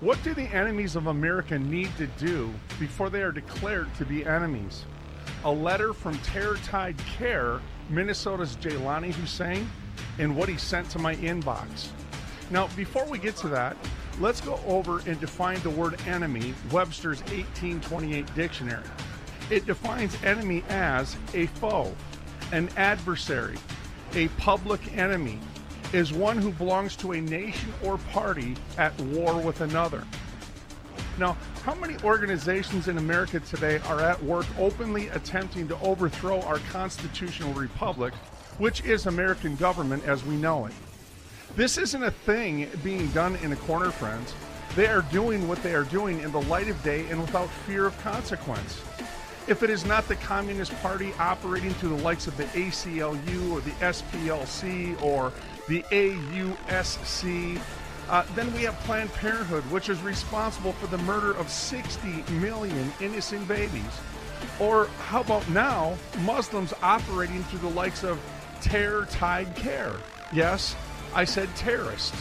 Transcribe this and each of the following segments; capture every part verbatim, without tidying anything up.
What do the enemies of America need to do before they are declared to be enemies? A letter from Terror Tide Care, Minnesota's Jaylani Hussein, and what he sent to my inbox. Now, before we get to that, let's go over and define the word enemy, Webster's eighteen twenty-eight dictionary. It defines enemy as a foe, an adversary, a public enemy, is one who belongs to a nation or party at war with another. Now, how many organizations in America today are at work openly attempting to overthrow our constitutional republic, which is American government as we know it? This isn't a thing being done in a corner, friends. They are doing what they are doing in the light of day and without fear of consequence. If it is not the Communist Party operating through the likes of the A C L U or the S P L C or the A U S C, uh, then we have Planned Parenthood, which is responsible for the murder of sixty million innocent babies. Or how about now, Muslims operating through the likes of Terror Tide Care? Yes, I said terrorists.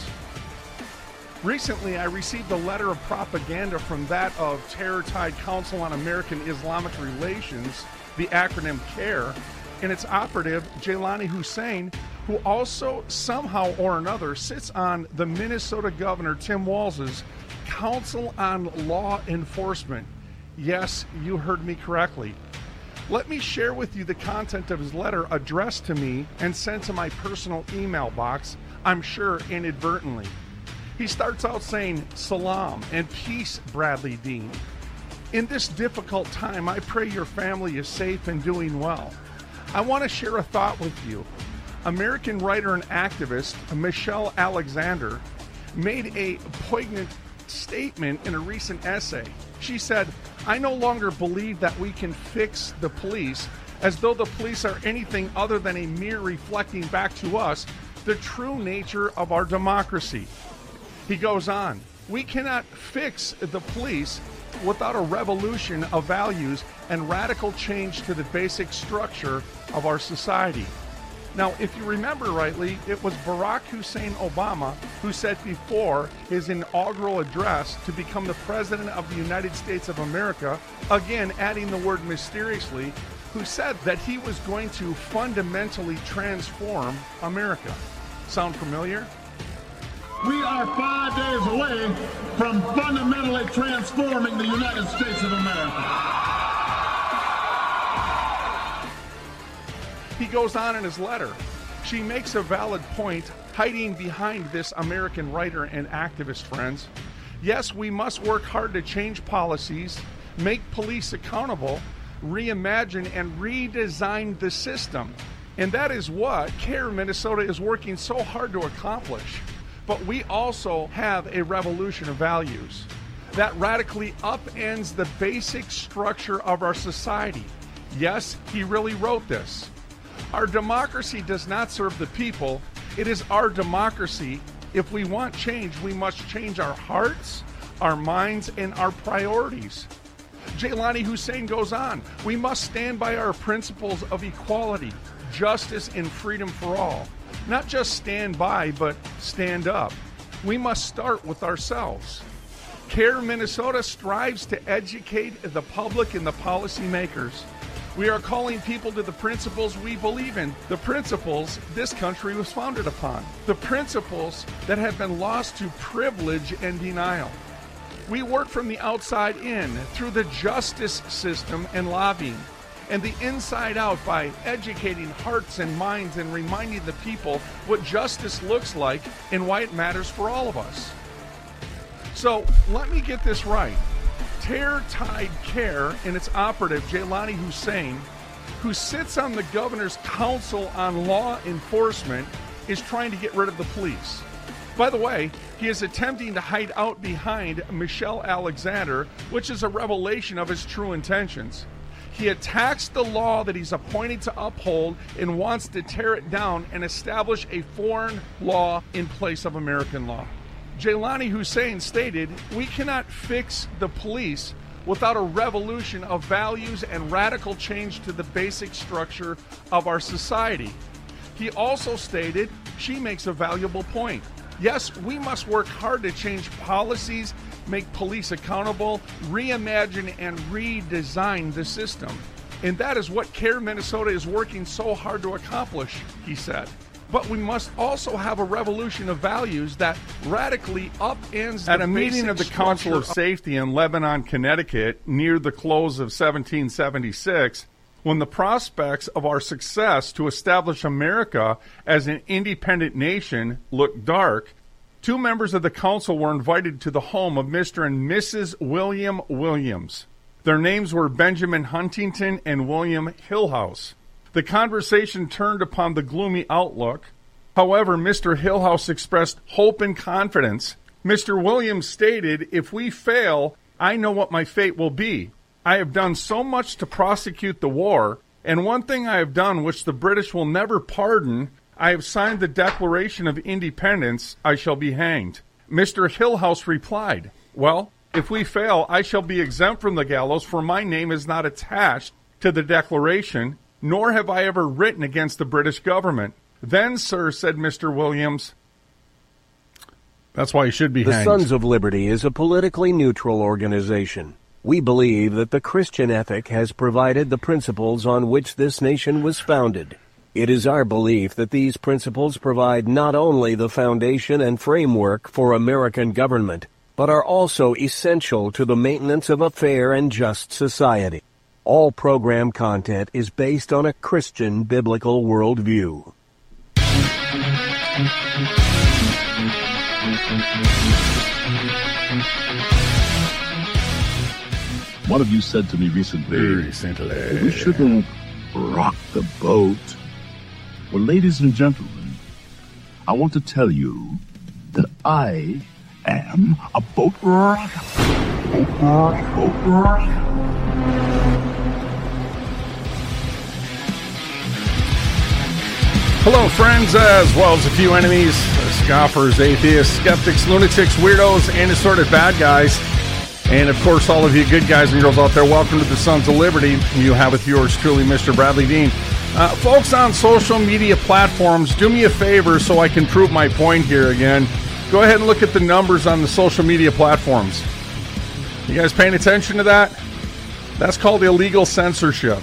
Recently, I received a letter of propaganda from that of Terror Tide Council on American Islamic Relations, the acronym CARE, and its operative, Jaylani Hussein, who also somehow or another sits on the Minnesota Governor Tim Walz's Council on Law Enforcement. Yes, you heard me correctly. Let me share with you the content of his letter addressed to me and sent to my personal email box, I'm sure inadvertently. He starts out saying, "Salam and peace, Bradley Dean. In this difficult time, I pray your family is safe and doing well. I want to share a thought with you. American writer and activist Michelle Alexander made a poignant statement in a recent essay. She said, I no longer believe that we can fix the police as though the police are anything other than a mere reflecting back to us the true nature of our democracy." He goes on, "We cannot fix the police without a revolution of values and radical change to the basic structure of our society." Now, if you remember rightly, it was Barack Hussein Obama who said before his inaugural address to become the President of the United States of America, again adding the word mysteriously, who said that he was going to fundamentally transform America. Sound familiar? We are five days away from fundamentally transforming the United States of America. He goes on in his letter. She makes a valid point hiding behind this American writer and activist, friends. Yes, we must work hard to change policies, make police accountable, reimagine and redesign the system. And that is what CARE Minnesota is working so hard to accomplish. But we also have a revolution of values that radically upends the basic structure of our society. Yes, he really wrote this. Our democracy does not serve the people. It is our democracy. If we want change, we must change our hearts, our minds, and our priorities. Jaylani Hussein goes on, we must stand by our principles of equality, justice, and freedom for all. Not just stand by, but stand up. We must start with ourselves. CARE Minnesota strives to educate the public and the policymakers. We are calling people to the principles we believe in, the principles this country was founded upon, the principles that have been lost to privilege and denial. We work from the outside in, through the justice system and lobbying, and the inside out by educating hearts and minds and reminding the people what justice looks like and why it matters for all of us. So let me get this right. Terror Tide Care and its operative, Jaylani Hussein, who sits on the Governor's Council on Law Enforcement, is trying to get rid of the police. By the way, he is attempting to hide out behind Michelle Alexander, which is a revelation of his true intentions. He attacks the law that he's appointed to uphold and wants to tear it down and establish a foreign law in place of American law. Jaylani Hussein stated, we cannot fix the police without a revolution of values and radical change to the basic structure of our society. He also stated, she makes a valuable point. Yes, we must work hard to change policies, make police accountable, reimagine and redesign the system. And that is what CARE Minnesota is working so hard to accomplish, he said. But we must also have a revolution of values that radically upends the At a meeting of the Council of Safety in Lebanon, Connecticut, near the close of seventeen seventy-six, when the prospects of our success to establish America as an independent nation looked dark, two members of the council were invited to the home of Mister and Missus William Williams. Their names were Benjamin Huntington and William Hillhouse. The conversation turned upon the gloomy outlook. However, Mister Hillhouse expressed hope and confidence. Mister Williams stated, "If we fail, I know what my fate will be. I have done so much to prosecute the war, and one thing I have done which the British will never pardon, I have signed the Declaration of Independence. I shall be hanged." Mister Hillhouse replied, "Well, if we fail, I shall be exempt from the gallows, for my name is not attached to the Declaration, nor have I ever written against the British government." "Then, sir," said Mister Williams, that's why he should be the hanged. The Sons of Liberty is a politically neutral organization. We believe that the Christian ethic has provided the principles on which this nation was founded. It is our belief that these principles provide not only the foundation and framework for American government, but are also essential to the maintenance of a fair and just society. All program content is based on a Christian biblical worldview. One of you said to me recently, recently. we shouldn't rock the boat. Well, ladies and gentlemen, I want to tell you that I am a boat rocker. Boat rocker. Boat rocker. Hello, friends, as well as a few enemies, scoffers, atheists, skeptics, lunatics, weirdos, and assorted bad guys. And, of course, all of you good guys and girls out there, welcome to the Sons of Liberty. You have with yours truly, Mister Bradley Dean. Uh, folks on social media platforms, do me a favor so I can prove my point here again. Go ahead and look at the numbers on the social media platforms. You guys paying attention to that? That's called illegal censorship.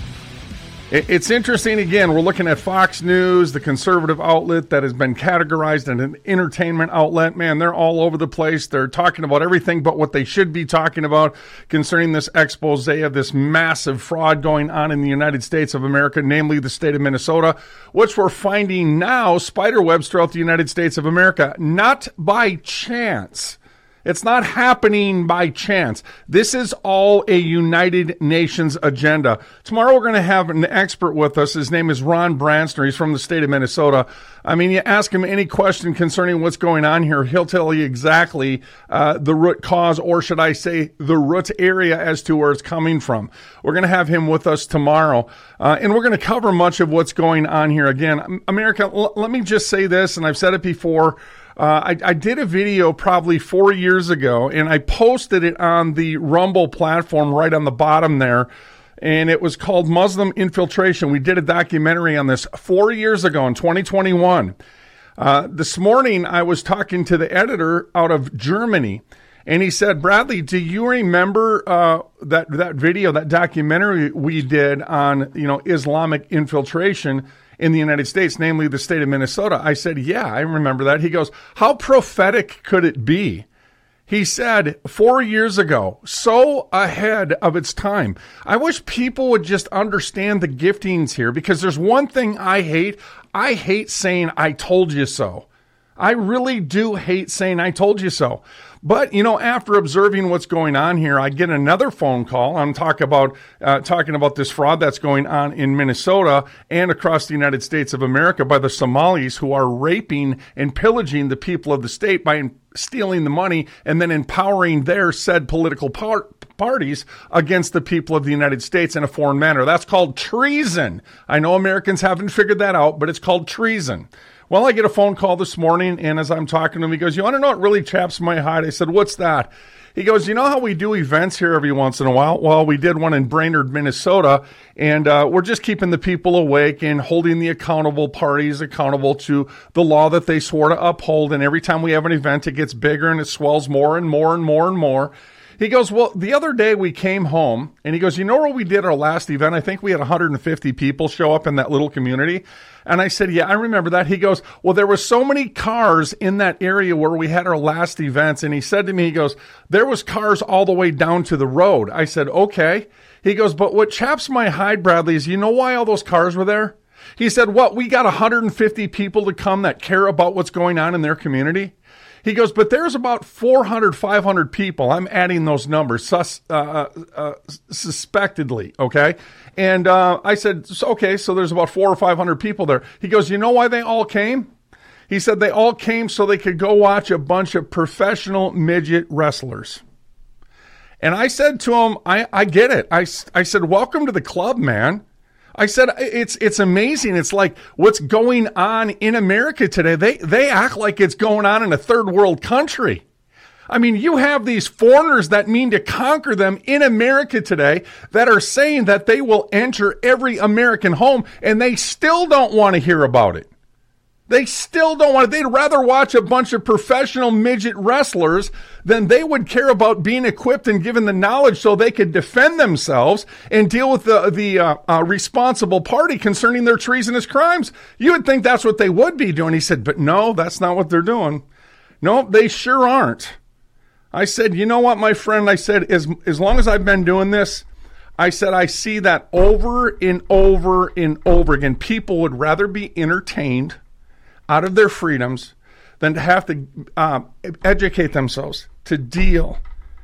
It's interesting, again, we're looking at Fox News, the conservative outlet that has been categorized as an entertainment outlet. Man, they're all over the place. They're talking about everything but what they should be talking about concerning this expose of this massive fraud going on in the United States of America, namely the state of Minnesota, which we're finding now spiderwebs throughout the United States of America, not by chance. It's not happening by chance. This is all a United Nations agenda. Tomorrow we're going to have an expert with us. His name is Ron Branstner. He's from the state of Minnesota. I mean, you ask him any question concerning what's going on here, he'll tell you exactly uh, the root cause, or should I say the root area as to where it's coming from. We're going to have him with us tomorrow, uh, and we're going to cover much of what's going on here. Again, America, l- let me just say this, and I've said it before. Uh, I, I did a video probably four years ago, and I posted it on the Rumble platform right on the bottom there, and it was called Muslim Infiltration. We did a documentary on this four years ago in twenty twenty-one. Uh, this morning, I was talking to the editor out of Germany, and he said, "Bradley, do you remember uh, that that video, that documentary we did on, you know, Islamic infiltration in the United States, namely the state of Minnesota?" I said, "Yeah, I remember that." He goes, "How prophetic could it be?" He said, four years ago, so ahead of its time. I wish people would just understand the giftings here, because there's one thing I hate. I hate saying, "I told you so." I really do hate saying, "I told you so." But, you know, after observing what's going on here, I get another phone call. I'm talking about uh, talking about this fraud that's going on in Minnesota and across the United States of America by the Somalis, who are raping and pillaging the people of the state by stealing the money and then empowering their said political par- parties against the people of the United States in a foreign manner. That's called treason. I know Americans haven't figured that out, but it's called treason. Well, I get a phone call this morning, and as I'm talking to him, he goes, you want to know what really chaps my hide? I said, what's that? He goes, you know how we do events here every once in a while? Well, we did one in Brainerd, Minnesota, and uh, we're just keeping the people awake and holding the accountable parties accountable to the law that they swore to uphold. And every time we have an event, it gets bigger and it swells more and more and more and more. He goes, well, the other day we came home, and he goes, you know where we did our last event? I think we had one hundred fifty people show up in that little community. And I said, yeah, I remember that. He goes, well, there were so many cars in that area where we had our last events. And he said to me, he goes, there was cars all the way down to the road. I said, okay. He goes, but what chaps my hide, Bradley, is you know why all those cars were there? He said, what, we got one hundred fifty people to come that care about what's going on in their community? He goes, but there's about four hundred, five hundred people. I'm adding those numbers, sus, uh, uh, suspectedly, okay? And uh, I said, okay, so there's about four or five hundred people there. He goes, you know why they all came? He said they all came so they could go watch a bunch of professional midget wrestlers. And I said to him, I, I get it. I, I said, welcome to the club, man. I said, it's it's amazing. It's like what's going on in America today. They they act like it's going on in a third world country. I mean, you have these foreigners that mean to conquer them in America today that are saying that they will enter every American home, and they still don't want to hear about it. They still don't want it. They'd rather watch a bunch of professional midget wrestlers than they would care about being equipped and given the knowledge so they could defend themselves and deal with the, the uh, uh, responsible party concerning their treasonous crimes. You would think that's what they would be doing. He said, but no, that's not what they're doing. No, they sure aren't. I said, you know what, my friend? I said, as, as long as I've been doing this, I said, I see that over and over and over again. People would rather be entertained out of their freedoms than to have to uh, educate themselves to deal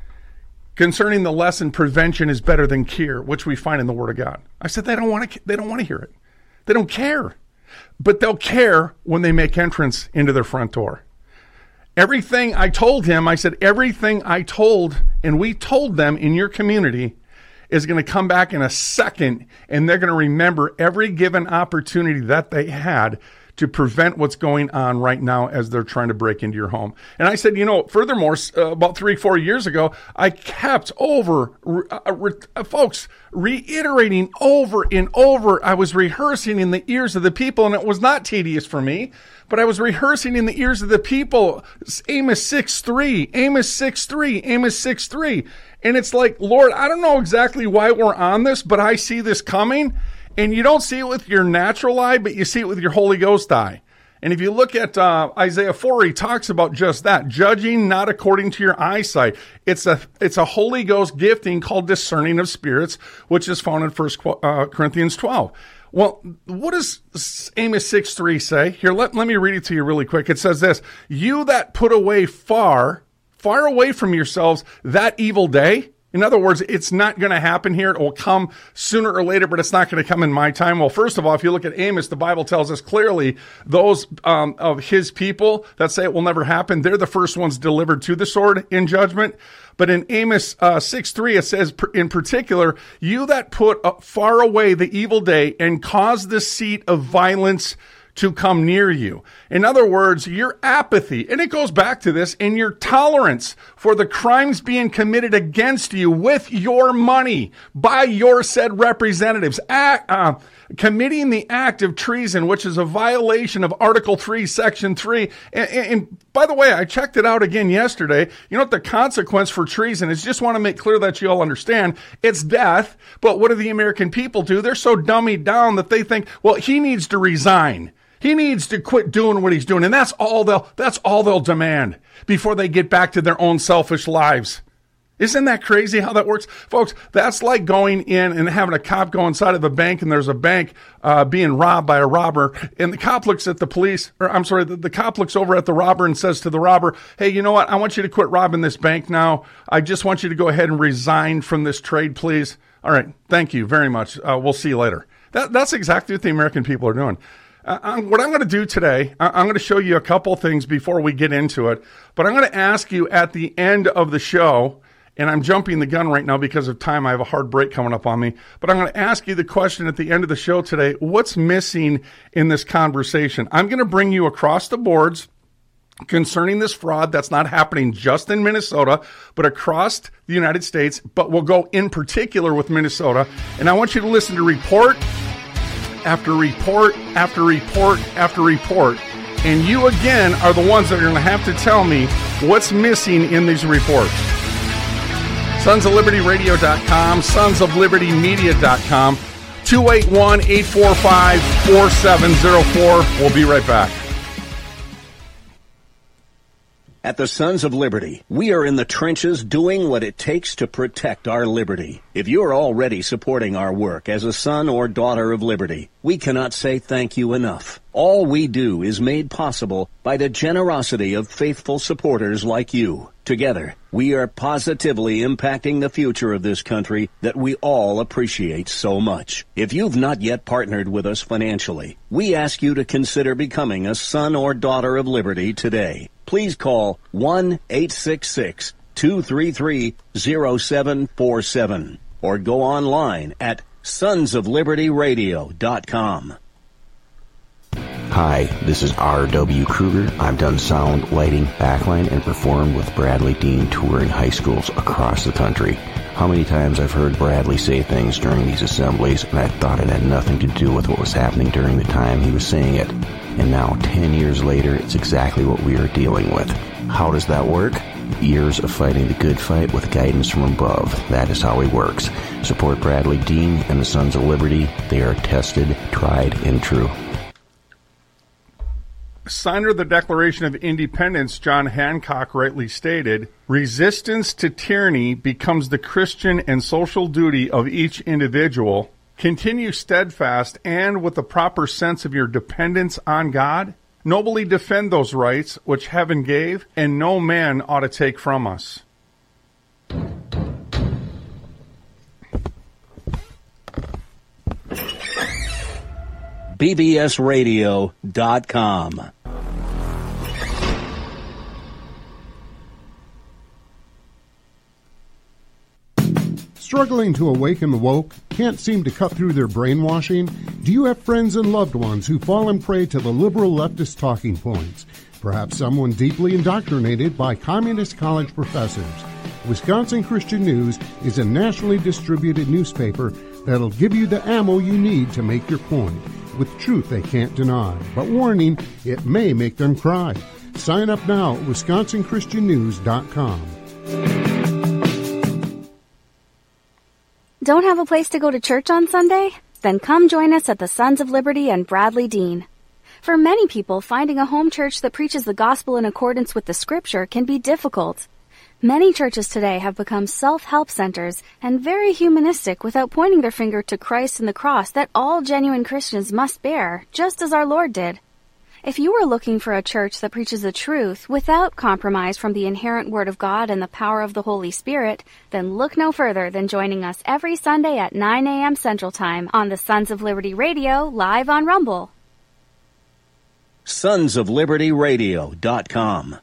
concerning the lesson prevention is better than cure, which we find in the Word of God. I said they don't want to. They don't want to hear it. They don't care, but they'll care when they make entrance into their front door. Everything I told him, I said everything I told and we told them in your community is going to come back in a second, and they're going to remember every given opportunity that they had to prevent what's going on right now as they're trying to break into your home. And I said, you know, furthermore, uh, about three, four years ago, I kept over, uh, re- uh, folks, reiterating over and over. I was rehearsing in the ears of the people, and it was not tedious for me, but I was rehearsing in the ears of the people, Amos six three, Amos six three, Amos six three. And it's like, Lord, I don't know exactly why we're on this, but I see this coming. And you don't see it with your natural eye, but you see it with your Holy Ghost eye. And if you look at uh, Isaiah four, he talks about just that, judging not according to your eyesight. It's a it's a Holy Ghost gifting called discerning of spirits, which is found in First Corinthians twelve. Well, what does Amos six three say? Here, let, let me read it to you really quick. It says this, you that put away far, far away from yourselves that evil day. In other words, it's not going to happen here. It will come sooner or later, but it's not going to come in my time. Well, first of all, if you look at Amos, the Bible tells us clearly those um, of his people that say it will never happen, they're the first ones delivered to the sword in judgment. But in Amos uh, six three, it says in particular, you that put far away the evil day and cause the seat of violence to come near you. In other words, your apathy, and it goes back to this, and your tolerance for the crimes being committed against you with your money by your said representatives, act, uh, committing the act of treason, which is a violation of Article three, Section three. And, and by the way, I checked it out again yesterday. You know what the consequence for treason is? Just want to make clear that you all understand. It's death. But what do the American people do? They're so dummied down that they think, well, he needs to resign. He needs to quit doing what he's doing. And that's all they'll, that's all they'll demand before they get back to their own selfish lives. Isn't that crazy how that works? Folks, that's like going in and having a cop go inside of a bank, and there's a bank uh, being robbed by a robber, and the cop looks at the police, or I'm sorry, the, the cop looks over at the robber and says to the robber, hey, you know what? I want you to quit robbing this bank now. I just want you to go ahead and resign from this trade, please. All right, thank you very much. Uh, we'll see you later. That, that's exactly what the American people are doing. Uh, what I'm going to do today, I'm going to show you a couple things before we get into it, but I'm going to ask you at the end of the show, And I'm jumping the gun right now because of time. I have a hard break coming up on me. But I'm going to ask you the question at the end of the show today. What's missing in this conversation? I'm going to bring you across the boards concerning this fraud that's not happening just in Minnesota, but across the United States. But we'll go in particular with Minnesota. And I want you to listen to report after report after report after report. And you, again, are the ones that are going to have to tell me what's missing in these reports. sons of liberty radio dot com, sons of liberty media dot com, two eight one, eight four five, four seven zero four. We'll be right back. At the Sons of Liberty, we are in the trenches doing what it takes to protect our liberty. If you're already supporting our work as a son or daughter of liberty, we cannot say thank you enough. All we do is made possible by the generosity of faithful supporters like you. Together, we are positively impacting the future of this country that we all appreciate so much. If you've not yet partnered with us financially, we ask you to consider becoming a son or daughter of liberty today. Please call one eight six six, two three three, zero seven four seven or go online at sons of liberty radio dot com. Hi, this is R W Kruger. I've done sound, lighting, backline, and performed with Bradley Dean touring high schools across the country. How many times I've heard Bradley say things during these assemblies, and I thought it had nothing to do with what was happening during the time he was saying it. And now, ten years later, it's exactly what we are dealing with. How does that work? Years of fighting the good fight with guidance from above. That is how he works. Support Bradley Dean and the Sons of Liberty. They are tested, tried, and true. Signer of the Declaration of Independence, John Hancock, rightly stated, resistance to tyranny becomes the Christian and social duty of each individual. Continue steadfast and with the proper sense of your dependence on God. Nobly defend those rights which heaven gave, and no man ought to take from us. B B S radio dot com. Struggling to awaken the woke? Can't seem to cut through their brainwashing? Do you have friends and loved ones who fall and prey to the liberal leftist talking points? Perhaps someone deeply indoctrinated by communist college professors. Wisconsin Christian News is a nationally distributed newspaper that'll give you the ammo you need to make your point, with truth they can't deny. But warning, it may make them cry. Sign up now at wisconsin christian news dot com. Don't have a place to go to church on Sunday? Then come join us at the Sons of Liberty and Bradley Dean. For many people, finding a home church that preaches the gospel in accordance with the scripture can be difficult. Many churches today have become self-help centers and very humanistic without pointing their finger to Christ and the cross that all genuine Christians must bear, just as our Lord did. If you are looking for a church that preaches the truth without compromise from the inherent Word of God and the power of the Holy Spirit, then look no further than joining us every Sunday at nine a.m. Central Time on the Sons of Liberty Radio, live on Rumble. sons of liberty radio dot com.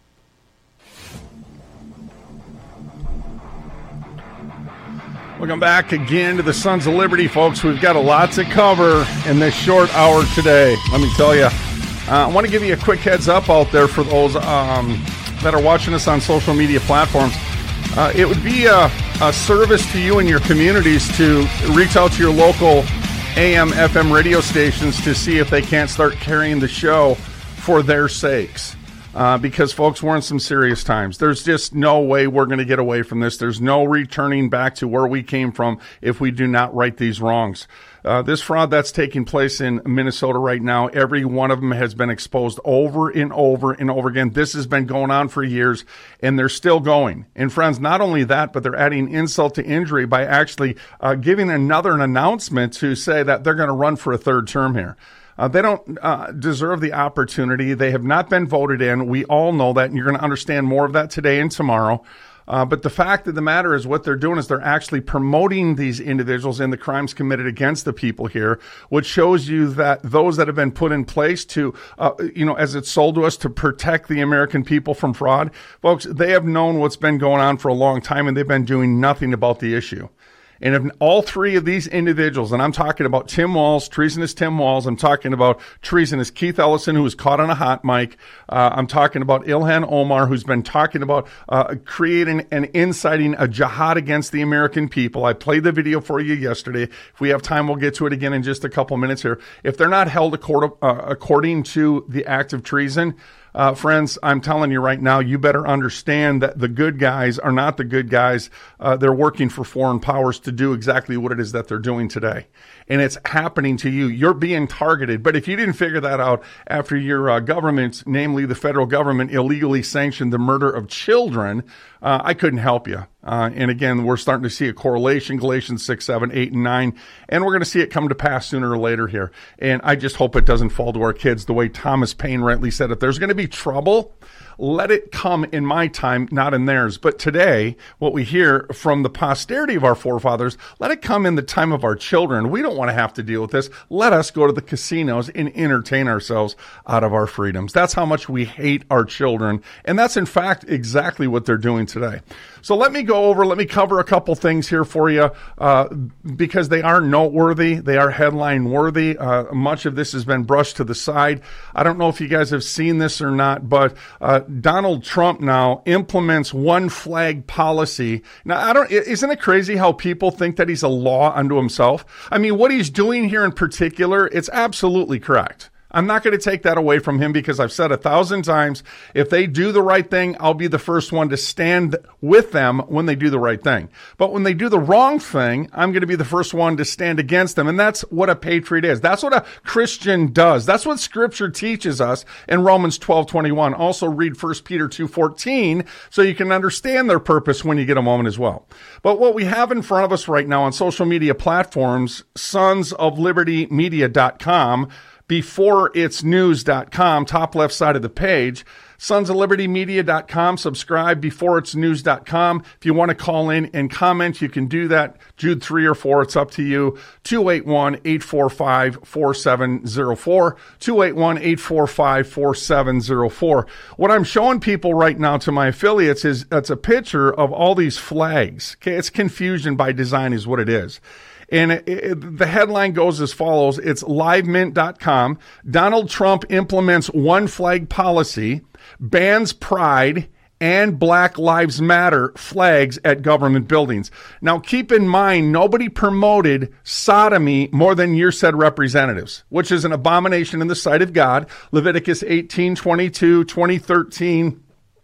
Welcome back again to the Sons of Liberty, folks. We've got a lot to cover in this short hour today. Let me tell you. Uh, I want to give you a quick heads up out there for those um, that are watching us on social media platforms. Uh, it would be a, a service to you and your communities to reach out to your local A M, F M radio stations to see if they can't start carrying the show for their sakes. Uh, because, folks, we're in some serious times. There's just no way we're going to get away from this. There's no returning back to where we came from if we do not right these wrongs. Uh, this fraud that's taking place in Minnesota right now, every one of them has been exposed over and over and over again. This has been going on for years, and they're still going. And, friends, not only that, but they're adding insult to injury by actually uh, giving another an announcement to say that they're going to run for a third term here. Uh, they don't uh, deserve the opportunity. They have not been voted in. We all know that, and you're going to understand more of that today and tomorrow. Uh, but the fact of the matter is what they're doing is they're actually promoting these individuals and the crimes committed against the people here, which shows you that those that have been put in place to, uh, you know, as it's sold to us to protect the American people from fraud, folks, they have known what's been going on for a long time and they've been doing nothing about the issue. And if all three of these individuals, and I'm talking about Tim Walz, treasonous Tim Walz, I'm talking about treasonous Keith Ellison, who was caught on a hot mic, uh, I'm talking about Ilhan Omar, who's been talking about uh, creating and inciting a jihad against the American people. I played the video for you yesterday. If we have time, we'll get to it again in just a couple minutes here. If they're not held accord, uh, according to the act of treason, Uh, friends, I'm telling you right now, you better understand that the good guys are not the good guys. Uh, they're working for foreign powers to do exactly what it is that they're doing today. And it's happening to you. You're being targeted. But if you didn't figure that out after your uh, government, namely the federal government, illegally sanctioned the murder of children, uh, I couldn't help you. Uh, and again, we're starting to see a correlation, Galatians six, seven, eight, and nine, and we're going to see it come to pass sooner or later here. And I just hope it doesn't fall to our kids the way Thomas Paine rightly said. If there's going to be trouble, let it come in my time, not in theirs. But today, what we hear from the posterity of our forefathers, let it come in the time of our children. We don't want to have to deal with this. Let us go to the casinos and entertain ourselves out of our freedoms. That's how much we hate our children. And that's, in fact, exactly what they're doing today. So let me go over, let me cover a couple things here for you, uh, because they are noteworthy. They are headline worthy. Uh, much of this has been brushed to the side. I don't know if you guys have seen this or not, but uh, Donald Trump now implements one flag policy. Now, I don't, isn't it crazy how people think that he's a law unto himself? I mean, what he's doing here in particular, it's absolutely correct. I'm not going to take that away from him because I've said a thousand times, if they do the right thing, I'll be the first one to stand with them when they do the right thing. But when they do the wrong thing, I'm going to be the first one to stand against them. And that's what a patriot is. That's what a Christian does. That's what Scripture teaches us in Romans twelve twenty-one. Also read First Peter two fourteen so you can understand their purpose when you get a moment as well. But what we have in front of us right now on social media platforms, sons of liberty media dot com, before it's news dot com, top left side of the page, sons of liberty media dot com, subscribe, before it's news dot com. If you want to call in and comment, you can do that. Jude three or four, it's up to you. two eight one, eight four five, four seven zero four, two eight one, eight four five, four seven zero four. What I'm showing people right now to my affiliates is that's a picture of all these flags. Okay, it's confusion by design is what it is. And it, it, the headline goes as follows. It's live mint dot com. Donald Trump implements one flag policy, bans pride and Black Lives Matter flags at government buildings. Now, keep in mind, nobody promoted sodomy more than your said representatives, which is an abomination in the sight of God. Leviticus eighteen, twenty-two, twenty thirteen.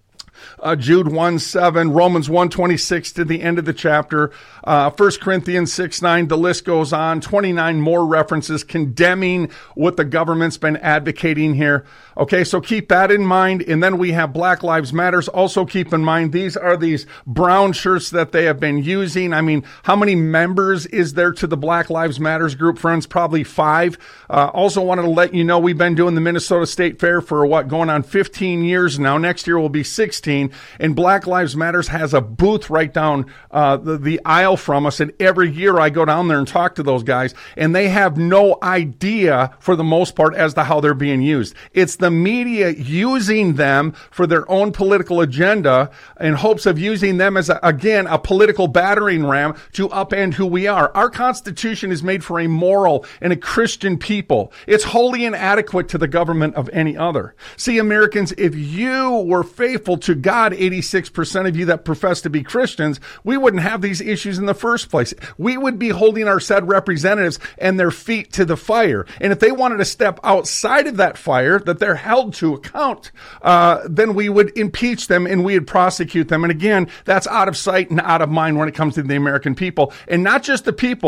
Uh, Jude one seven, Romans one twenty-six to the end of the chapter, uh, First Corinthians six nine, the list goes on, twenty-nine more references condemning what the government's been advocating here. Okay, so keep that in mind. And then we have Black Lives Matters. Also keep in mind, these are these brown shirts that they have been using. I mean, how many members is there to the Black Lives Matters group, friends? Probably five. Uh, also wanted to let you know we've been doing the Minnesota State Fair for what, going on fifteen years now. Next year will be sixteen. And Black Lives Matters has a booth right down uh, the, the aisle from us. And every year I go down there and talk to those guys, and they have no idea, for the most part, as to how they're being used. It's the media using them for their own political agenda in hopes of using them as, a, again, a political battering ram to upend who we are. Our Constitution is made for a moral and a Christian people. It's wholly inadequate to the government of any other. See, Americans, if you were faithful to God, eighty-six percent of you that profess to be Christians, we wouldn't have these issues in the first place. We would be holding our said representatives and their feet to the fire. And if they wanted to step outside of that fire, that they're held to account, uh, then we would impeach them and we would prosecute them. And again, that's out of sight and out of mind when it comes to the American people. And not just the people,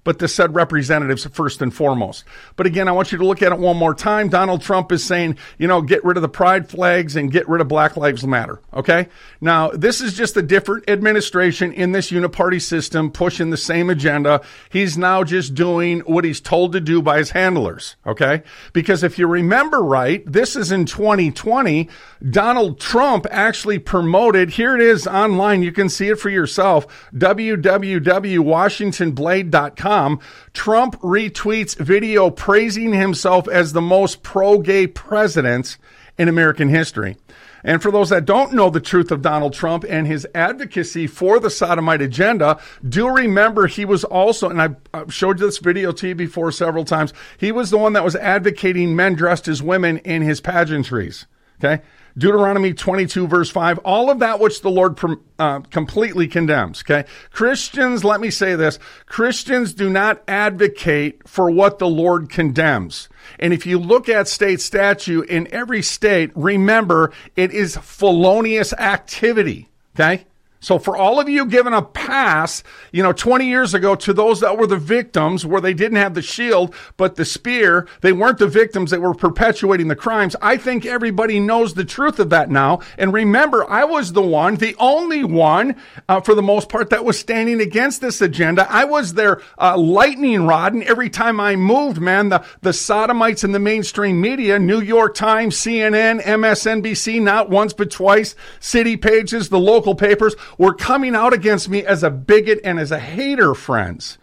but the said representatives first and foremost. But again, I want you to look at it one more time. Donald Trump is saying, you know, get rid of the pride flags and get rid of Black Lives Matter. Okay. Now, this is just a different administration in this uniparty system pushing the same agenda. He's now just doing what he's told to do by his handlers. Okay. Because if you remember right, this is in twenty twenty. Donald Trump actually promoted, here it is online. You can see it for yourself. w w w dot washington blade dot com. Trump retweets video praising himself as the most pro-gay president in American history. And for those that don't know the truth of Donald Trump and his advocacy for the sodomite agenda, do remember he was also, and I've showed you this video to you before several times, he was the one that was advocating men dressed as women in his pageantries. Okay? Deuteronomy twenty-two, verse five, all of that which the Lord uh, completely condemns, okay? Christians, let me say this, Christians do not advocate for what the Lord condemns. And if you look at state statute in every state, remember, it is felonious activity, okay? So for all of you giving a pass, you know, twenty years ago to those that were the victims where they didn't have the shield, but the spear, they weren't the victims that were perpetuating the crimes. I think everybody knows the truth of that now. And remember, I was the one, the only one, uh, for the most part, that was standing against this agenda. I was their uh, lightning rod. And every time I moved, man, the, the sodomites in the mainstream media, New York Times, C N N, M S N B C, not once but twice, city pages, the local papers, were coming out against me as a bigot and as a hater, friends,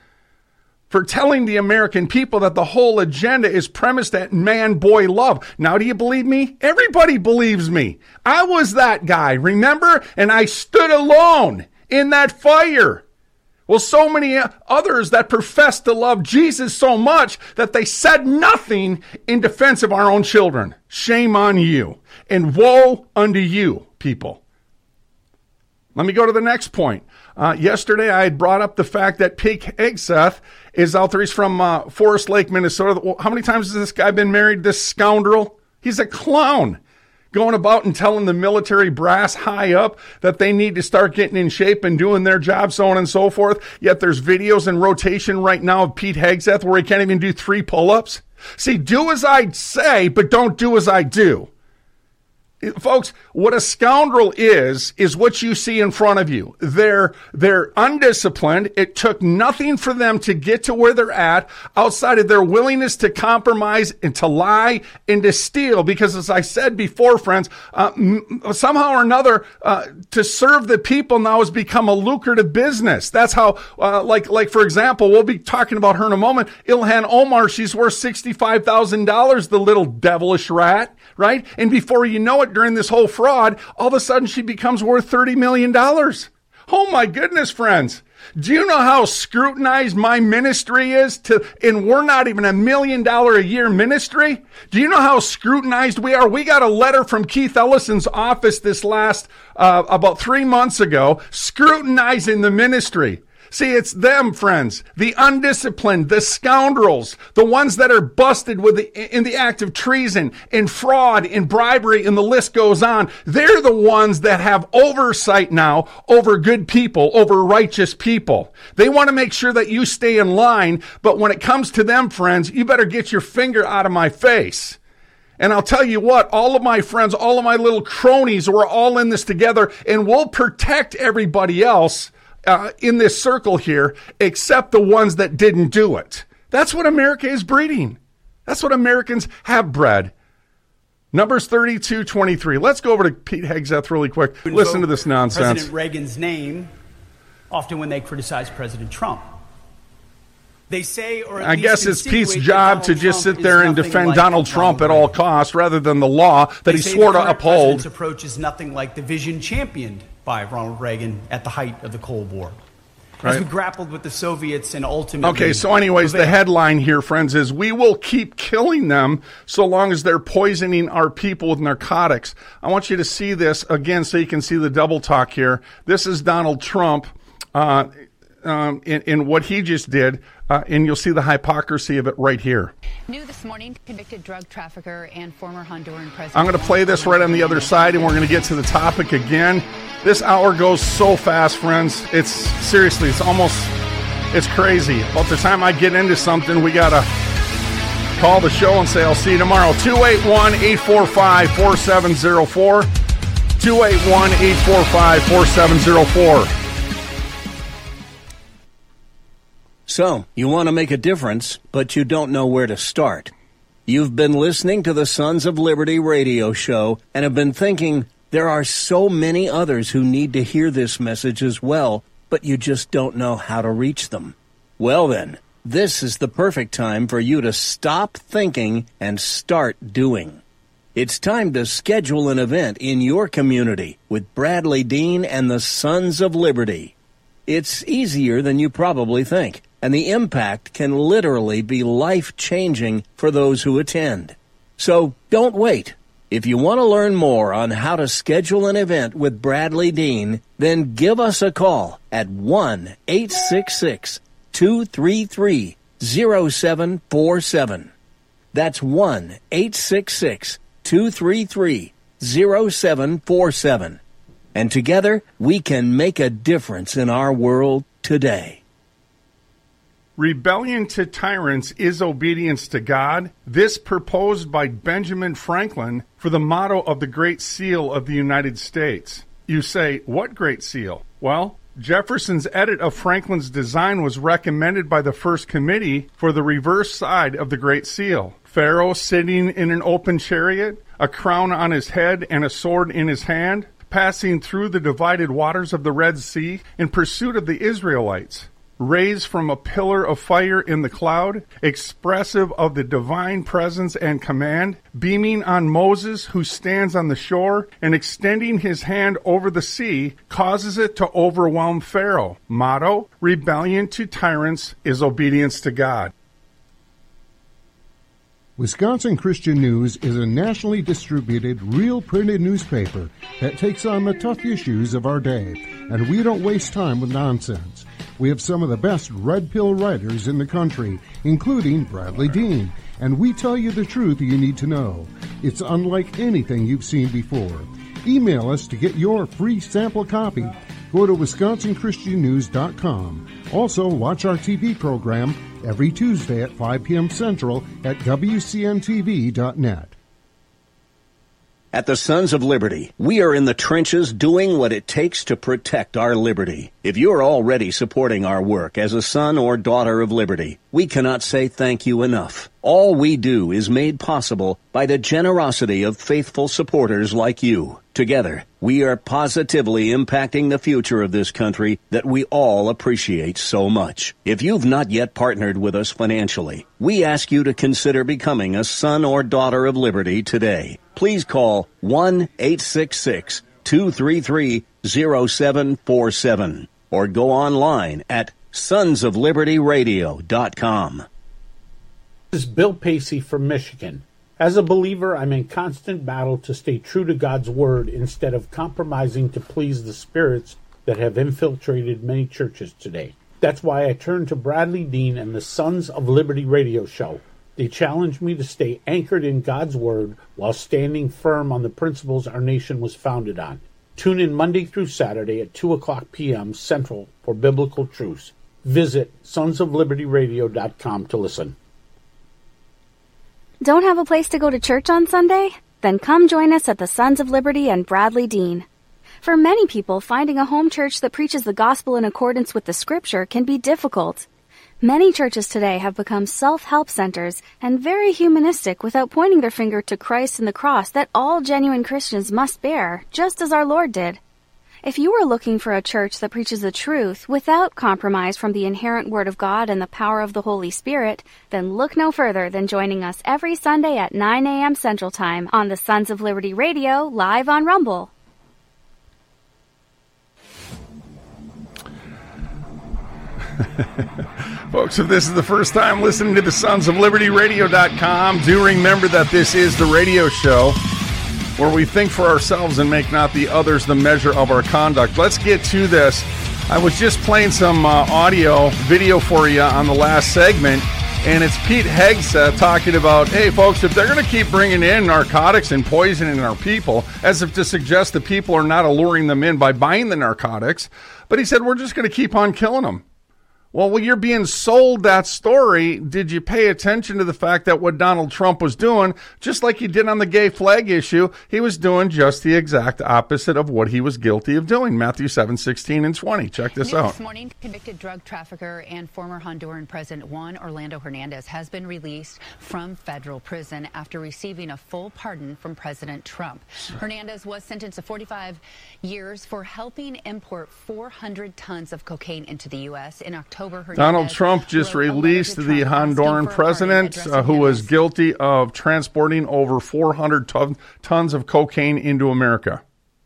for telling the American people that the whole agenda is premised at man-boy love. Now, do you believe me? Everybody believes me. I was that guy, remember? And I stood alone in that fire. Well, so many others that profess to love Jesus so much that they said nothing in defense of our own children. Shame on you, and woe unto you, people. Let me go to the next point. Uh, yesterday, I had brought up the fact that Pete Hegseth is out there. He's from uh, Forest Lake, Minnesota. Well, how many times has this guy been married, this scoundrel? He's a clown, going about and telling the military brass high up that they need to start getting in shape and doing their job, so on and so forth. Yet there's videos in rotation right now of Pete Hegseth where he can't even do three pull-ups. See, do as I say, but don't do as I do. Folks, what a scoundrel is, is what you see in front of you. They're, they're undisciplined. It took nothing for them to get to where they're at outside of their willingness to compromise and to lie and to steal. Because as I said before, friends, uh, m- somehow or another, uh, to serve the people now has become a lucrative business. That's how, uh, like, like, for example, we'll be talking about her in a moment. Ilhan Omar, she's worth sixty-five thousand dollars, the little devilish rat, right? And before you know it, during this whole fraud, all of a sudden she becomes worth thirty million dollars. Oh my goodness, friends. Do you know how scrutinized my ministry is to, and we're not even a million dollar a year ministry? Do you know how scrutinized we are? We got a letter from Keith Ellison's office this last, uh, about three months ago, scrutinizing the ministry. See, it's them, friends, the undisciplined, the scoundrels, the ones that are busted with the, in the act of treason, in fraud, in bribery, and the list goes on. They're the ones that have oversight now over good people, over righteous people. They want to make sure that you stay in line, but when it comes to them, friends, you better get your finger out of my face. And I'll tell you what, all of my friends, all of my little cronies, we're all in this together, and we'll protect everybody else Uh, in this circle here, except the ones that didn't do it. That's what America is breeding. That's what Americans have bred. Numbers thirty-two twenty-three. Let's go over to Pete Hegseth really quick. Listen to this nonsense. President Reagan's name, often when they criticize President Trump. They say, or at I least guess it's Pete's job to just Trump sit there and defend like Donald Trump at all costs rather than the law that they he say swore the to uphold. President's approach is nothing like the vision championed by Ronald Reagan at the height of the Cold War. As Right. we grappled with the Soviets and ultimately... Okay, so anyways, the headline here, friends, is we will keep killing them so long as they're poisoning our people with narcotics. I want you to see this again so you can see the double talk here. This is Donald Trump uh, um, in, in what he just did, uh, and you'll see the hypocrisy of it right here. New this morning, convicted drug trafficker and former Honduran president. I'm going to play this right on the other side, and we're going to get to the topic again. This hour goes so fast, friends. It's seriously, it's almost, It's crazy. About the time I get into something, we got to call the show and say, I'll see you tomorrow. two eight one, eight four five, four seven zero four. two eight one, eight four five, four seven zero four. So, you want to make a difference, but you don't know where to start. You've been listening to the Sons of Liberty radio show and have been thinking, there are so many others who need to hear this message as well, but you just don't know how to reach them. Well then, this is the perfect time for you to stop thinking and start doing. It's time to schedule an event in your community with Bradley Dean and the Sons of Liberty. It's easier than you probably think, and the impact can literally be life-changing for those who attend. So don't wait. If you want to learn more on how to schedule an event with Bradley Dean, then give us a call at one eight six six, two three three, zero seven four seven. That's one eight six six, two three three, zero seven four seven. And together, we can make a difference in our world today. Rebellion to tyrants is obedience to God. This proposed by Benjamin Franklin for the motto of the Great Seal of the United States. You say, what Great Seal? Well, Jefferson's edit of Franklin's design was recommended by the First Committee for the reverse side of the Great Seal. Pharaoh sitting in an open chariot, a crown on his head and a sword in his hand, passing through the divided waters of the Red Sea in pursuit of the Israelites. Raised from a pillar of fire in the cloud, expressive of the divine presence and command, beaming on Moses who stands on the shore and extending his hand over the sea, causes it to overwhelm Pharaoh. Motto, rebellion to tyrants is obedience to God. Wisconsin Christian News is a nationally distributed, real printed newspaper that takes on the tough issues of our day, and we don't waste time with nonsense. We have some of the best red pill writers in the country, including Bradley Dean, and we tell you the truth you need to know. It's unlike anything you've seen before. Email us to get your free sample copy. Go to wisconsin christian news dot com. Also, watch our T V program every Tuesday at five p.m. Central at w c n t v dot net. At the Sons of Liberty, we are in the trenches doing what it takes to protect our liberty. If you're already supporting our work as a son or daughter of liberty, we cannot say thank you enough. All we do is made possible by the generosity of faithful supporters like you. Together, we are positively impacting the future of this country that we all appreciate so much. If you've not yet partnered with us financially, we ask you to consider becoming a son or daughter of liberty today. Please call one eight six six, two three three, zero seven four seven or go online at sons of liberty radio dot com. This is Bill Pacey from Michigan. As a believer, I'm in constant battle to stay true to God's Word instead of compromising to please the spirits that have infiltrated many churches today. That's why I turn to Bradley Dean and the Sons of Liberty radio show. They challenge me to stay anchored in God's Word while standing firm on the principles our nation was founded on. Tune in Monday through Saturday at two o'clock p.m. Central for Biblical Truths. Visit sons of liberty radio dot com to listen. Don't have a place to go to church on Sunday? Then come join us at the Sons of Liberty and Bradley Dean. For many people, finding a home church that preaches the gospel in accordance with the Scripture can be difficult. Many churches today have become self-help centers and very humanistic without pointing their finger to Christ and the cross that all genuine Christians must bear, just as our Lord did. If you are looking for a church that preaches the truth without compromise from the inherent Word of God and the power of the Holy Spirit, then look no further than joining us every Sunday at nine a.m. Central Time on the Sons of Liberty Radio, live on Rumble. Folks, if this is the first time listening to the sons of liberty radio dot com, do remember that this is the radio show where we think for ourselves and make not the others the measure of our conduct. Let's get to this. I was just playing some uh, audio, video for you on the last segment, and it's Pete Hegseth talking about, hey, folks, if they're going to keep bringing in narcotics and poisoning our people, as if to suggest the people are not alluring them in by buying the narcotics, but he said, we're just going to keep on killing them. Well, when you're being sold that story, did you pay attention to the fact that what Donald Trump was doing, just like he did on the gay flag issue, he was doing just the exact opposite of what he was guilty of doing? Matthew seven, sixteen and twenty. Check this New out. This morning, convicted drug trafficker and former Honduran President Juan Orlando Hernandez has been released from federal prison after receiving a full pardon from President Trump. Hernandez was sentenced to forty-five years for helping import four hundred tons of cocaine into the U S in October. Donald Trump just released the Honduran president uh, who was guilty of transporting over four hundred ton, tons of cocaine into America.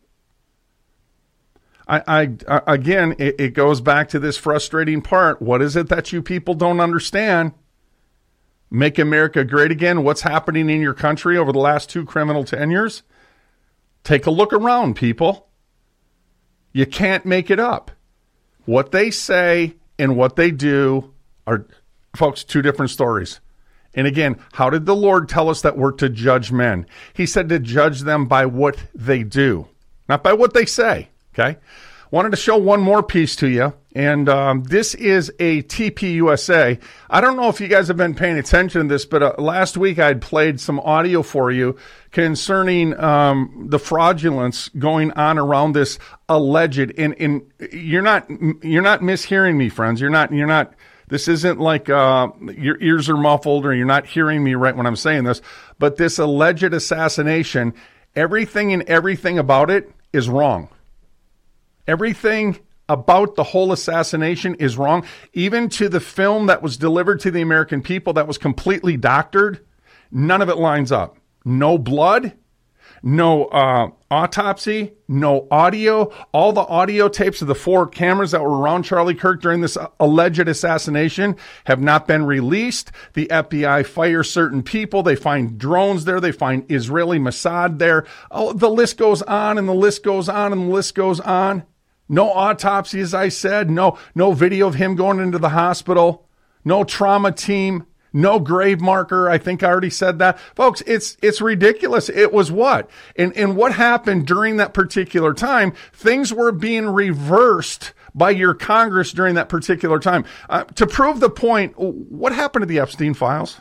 I, I uh, again, it, it goes back to this frustrating part. What is it that you people don't understand? Make America great again. What's happening in your country over the last two criminal tenures? Take a look around, people. You can't make it up. What they say and what they do are, folks, two different stories. And again, how did the Lord tell us that we're to judge men? He said to judge them by what they do, not by what they say, okay? Wanted to show one more piece to you, and um, this is a T P U S A. I don't know if you guys have been paying attention to this, but uh, last week I had played some audio for you concerning um, the fraudulence going on around this alleged. And, and you're not you're not mishearing me, friends. You're not you're not. This isn't like uh, your ears are muffled or you're not hearing me right when I'm saying this. But this alleged assassination, everything and everything about it is wrong. Everything about the whole assassination is wrong. Even to the film that was delivered to the American people that was completely doctored, none of it lines up. No blood, no uh, autopsy, no audio. All the audio tapes of the four cameras that were around Charlie Kirk during this alleged assassination have not been released. The F B I fires certain people. They find drones there. They find Israeli Mossad there. Oh, the list goes on and the list goes on and the list goes on. No autopsy, as I said. No, no video of him going into the hospital. No trauma team. No grave marker. I think I already said that. Folks, it's it's ridiculous. It was what? And, and what happened during that particular time? Things were being reversed by your Congress during that particular time. Uh, to prove the point, what happened to the Epstein files?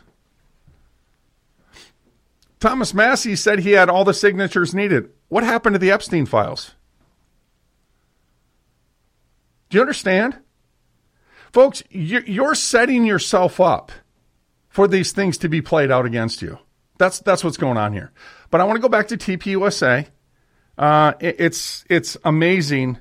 Thomas Massie said he had all the signatures needed. What happened to the Epstein files? Do you understand? Folks, you're setting yourself up for these things to be played out against you. That's that's what's going on here. But I want to go back to T P U S A. Uh, it, it's it's amazing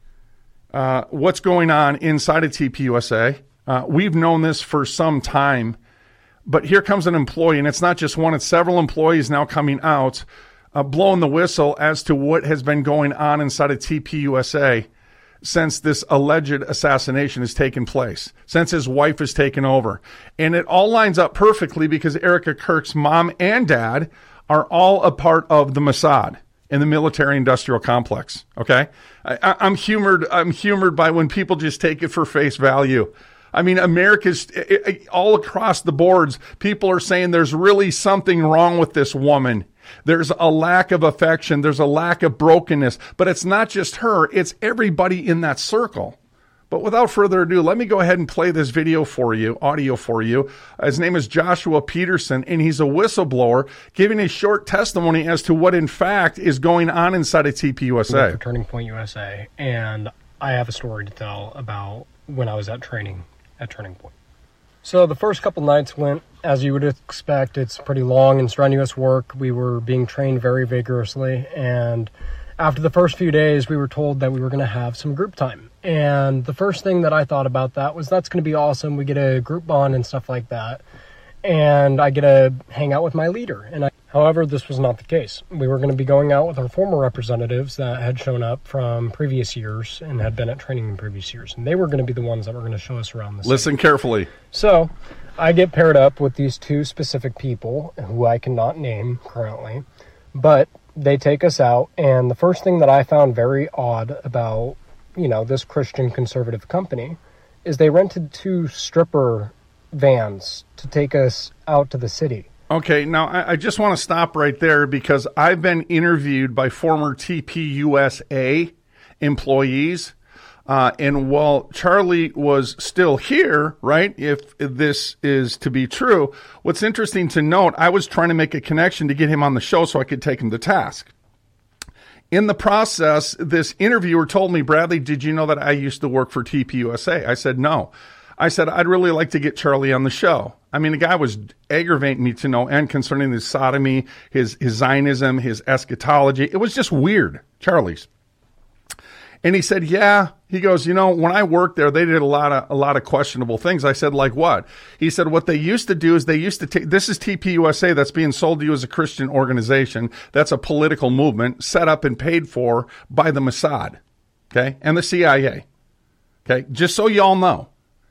uh, what's going on inside of T P U S A. Uh, we've known this for some time, but here comes an employee, and it's not just one, it's several employees now coming out, uh, blowing the whistle as to what has been going on inside of T P U S A since this alleged assassination has taken place, since his wife has taken over. And it all lines up perfectly because Erica Kirk's mom and dad are all a part of the Mossad and the military-industrial complex, okay? I, I'm humored I'm humored by when people just take it for face value. I mean, America's, it, it, all across the boards, people are saying there's really something wrong with this woman. There's a lack of affection. There's a lack of brokenness. But it's not just her. It's everybody in that circle. But without further ado, let me go ahead and play this video for you, audio for you. His name is Joshua Peterson, and he's a whistleblower giving a short testimony as to what, in fact, is going on inside of T P U S A. For Turning Point U S A, and I have a story to tell about when I was at training at Turning Point. So the first couple nights went as you would expect. It's pretty long and strenuous work. We were being trained very vigorously, and after the first few days, we were told that we were going to have some group time. And the first thing that I thought about that was that's going to be awesome. We get a group bond and stuff like that, and I get to hang out with my leader. And I, however, this was not the case. We were going to be going out with our former representatives that had shown up from previous years and had been at training in previous years, and they were going to be the ones that were going to show us around the city. Listen carefully. So I get paired up with these two specific people who I cannot name currently, but they take us out, and the first thing that I found very odd about, you know, this Christian conservative company is they rented two stripper vans to take us out to the city. Okay, now I, I just want to stop right there because I've been interviewed by former T P U S A employees Uh, and while Charlie was still here, right, if this is to be true, what's interesting to note, I was trying to make a connection to get him on the show so I could take him to task. In the process, this interviewer told me, Bradley, did you know that I used to work for T P U S A? I said, no. I said, I'd really like to get Charlie on the show. I mean, the guy was aggravating me to no end concerning his sodomy, his, his Zionism, his eschatology. It was just weird, Charlie's. And he said, yeah, he goes, you know, when I worked there, they did a lot of, a lot of questionable things. I said, like what? He said, what they used to do is they used to take, this is T P U S A that's being sold to you as a Christian organization. That's a political movement set up and paid for by the Mossad. Okay. And the C I A. Okay. Just so y'all know.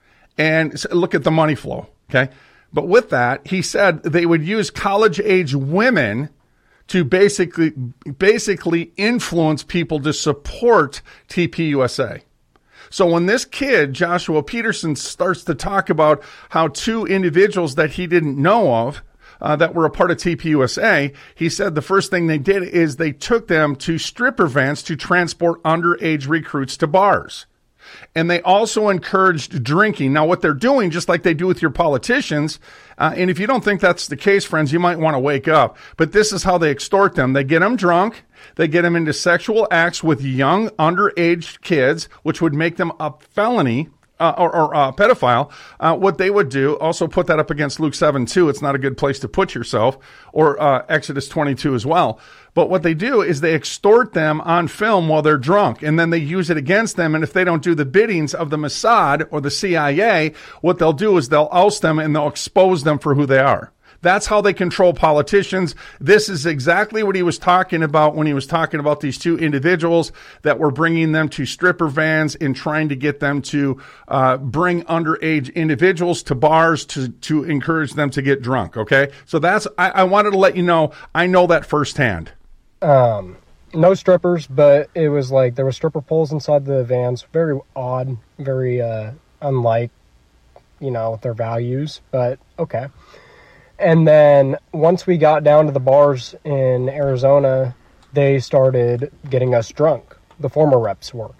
And look at the money flow. Okay. But with that, he said they would use college age women to basically basically influence people to support T P U S A. So when this kid, Joshua Peterson, starts to talk about how two individuals that he didn't know of uh, that were a part of T P U S A, he said the first thing they did is they took them to stripper vans to transport underage recruits to bars. And they also encouraged drinking. Now, what they're doing, just like they do with your politicians, uh, and if you don't think that's the case, friends, you might want to wake up. But this is how they extort them. They get them drunk. They get them into sexual acts with young, underage kids, which would make them a felony uh, or, or uh, pedophile. Uh, what they would do, also put that up against Luke seven two. It's not a good place to put yourself, or uh, Exodus twenty-two as well. But what they do is they extort them on film while they're drunk, and then they use it against them. And if they don't do the biddings of the Mossad or the C I A, what they'll do is they'll oust them and they'll expose them for who they are. That's how they control politicians. This is exactly what he was talking about when he was talking about these two individuals that were bringing them to stripper vans and trying to get them to uh, bring underage individuals to bars to, to encourage them to get drunk. Okay. So that's, I, I wanted to let you know, I know that firsthand. Um, no strippers, but it was like there were stripper poles inside the vans. Very odd, very uh, unlike, you know, their values, but okay. And then once we got down to the bars in Arizona, they started getting us drunk. The former reps were,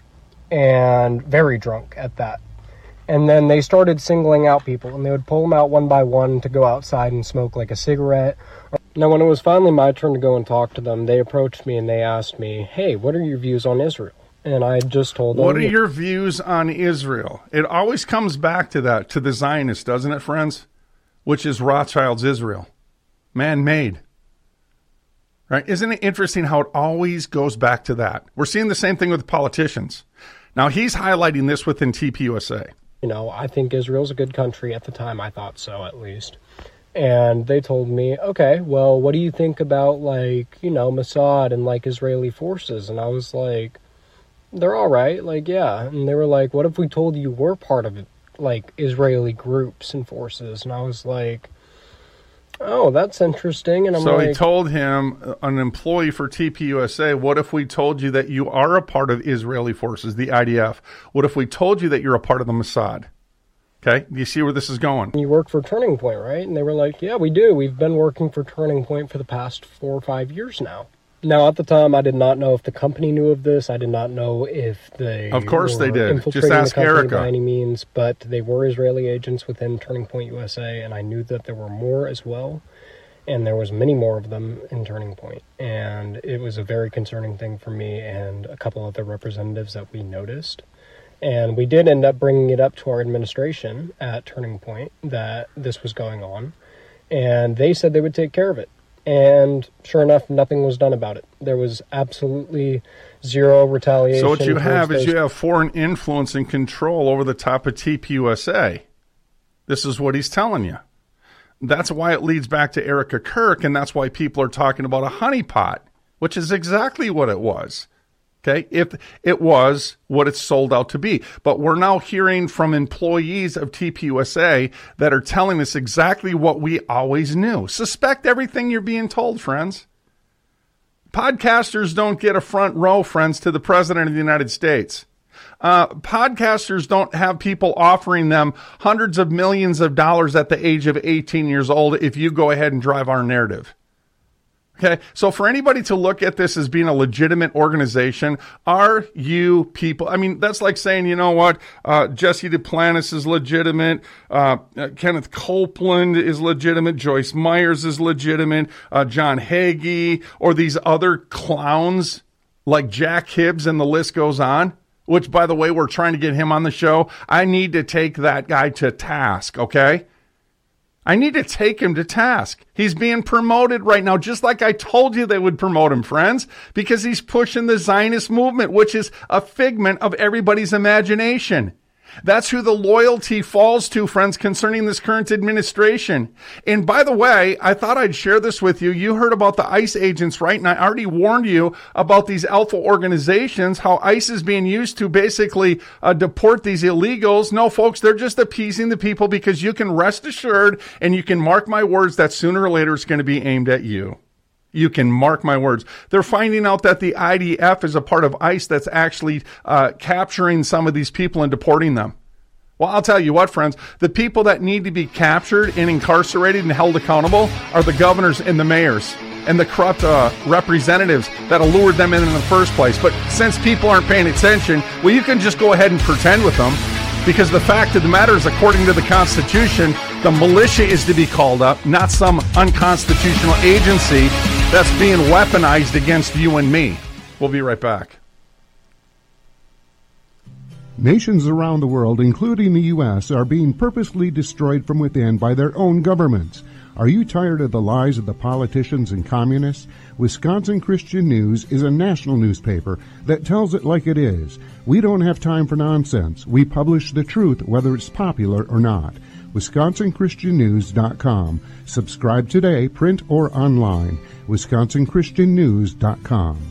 and very drunk at that. And then they started singling out people, and they would pull them out one by one to go outside and smoke like a cigarette. Now, when it was finally my turn to go and talk to them, they approached me and they asked me, hey, what are your views on Israel? And I just told them. What are your views on Israel? It always comes back to that, to the Zionists, doesn't it, friends? Which is Rothschild's Israel. Man-made. Right? Isn't it interesting how it always goes back to that? We're seeing the same thing with politicians. Now, he's highlighting this within T P U S A. You know, I think Israel's a good country. At the time, I thought so, at least. And they told me, okay, well, what do you think about, like, you know, Mossad and, like, Israeli forces? And I was like, they're all right. Like, yeah. And they were like, what if we told you we're part of it? Like Israeli groups and forces, and I was like, oh, that's interesting. And I'm so like, he told him, an employee for T P U S A, what if we told you that you are a part of Israeli forces, the I D F? What if we told you that you're a part of the Mossad? Okay, do you see where this is going? You work for Turning Point, right? And they were like, yeah, we do. We've been working for Turning Point for the past four or five years now. Now, at the time, I did not know if the company knew of this. I did not know if they Of course were they did. infiltrating Just ask the company Erica. by any means, but they were Israeli agents within Turning Point U S A, and I knew that there were more as well, and there was many more of them in Turning Point, and it was a very concerning thing for me and a couple of the representatives that we noticed. And we did end up bringing it up to our administration at Turning Point that this was going on, and they said they would take care of it. And sure enough, nothing was done about it. There was absolutely zero retaliation. So what you have is those... you have foreign influence and control over the top of T P U S A. This is what he's telling you. That's why it leads back to Erica Kirk, and that's why people are talking about a honeypot, which is exactly what it was. Okay, if it was what it's sold out to be. But we're now hearing from employees of T P U S A that are telling us exactly what we always knew. Suspect everything you're being told, friends. Podcasters don't get a front row, friends, to the President of the United States. Uh, podcasters don't have people offering them hundreds of millions of dollars at the age of eighteen years old if you go ahead and drive our narrative. Okay, so for anybody to look at this as being a legitimate organization, are you people, I mean, that's like saying, you know what, uh, Jesse Duplantis is legitimate, uh, uh, Kenneth Copeland is legitimate, Joyce Myers is legitimate, uh, John Hagee, or these other clowns like Jack Hibbs, and the list goes on, which, by the way, we're trying to get him on the show. I need to take that guy to task, okay? I need to take him to task. He's being promoted right now, just like I told you they would promote him, friends, because he's pushing the Zionist movement, which is a figment of everybody's imagination. That's who the loyalty falls to, friends, concerning this current administration. And by the way, I thought I'd share this with you. You heard about the ICE agents, right? And I already warned you about these alpha organizations, how ICE is being used to basically uh, deport these illegals. No, folks, they're just appeasing the people, because you can rest assured, and you can mark my words, that sooner or later it's going to be aimed at you. You can mark my words. They're finding out that the I D F is a part of ICE that's actually uh, capturing some of these people and deporting them. Well, I'll tell you what, friends, the people that need to be captured and incarcerated and held accountable are the governors and the mayors and the corrupt uh, representatives that allured them in in the first place. But since people aren't paying attention, well, you can just go ahead and pretend with them, because the fact of the matter is, according to the Constitution, the militia is to be called up, not some unconstitutional agency that's being weaponized against you and me. We'll be right back. Nations around the world, including the U S, are being purposely destroyed from within by their own governments. Are you tired of the lies of the politicians and communists? Wisconsin Christian News is a national newspaper that tells it like it is. We don't have time for nonsense. We publish the truth, whether it's popular or not. Wisconsin Christian News dot com. Subscribe today, print or online. Wisconsin Christian News dot com.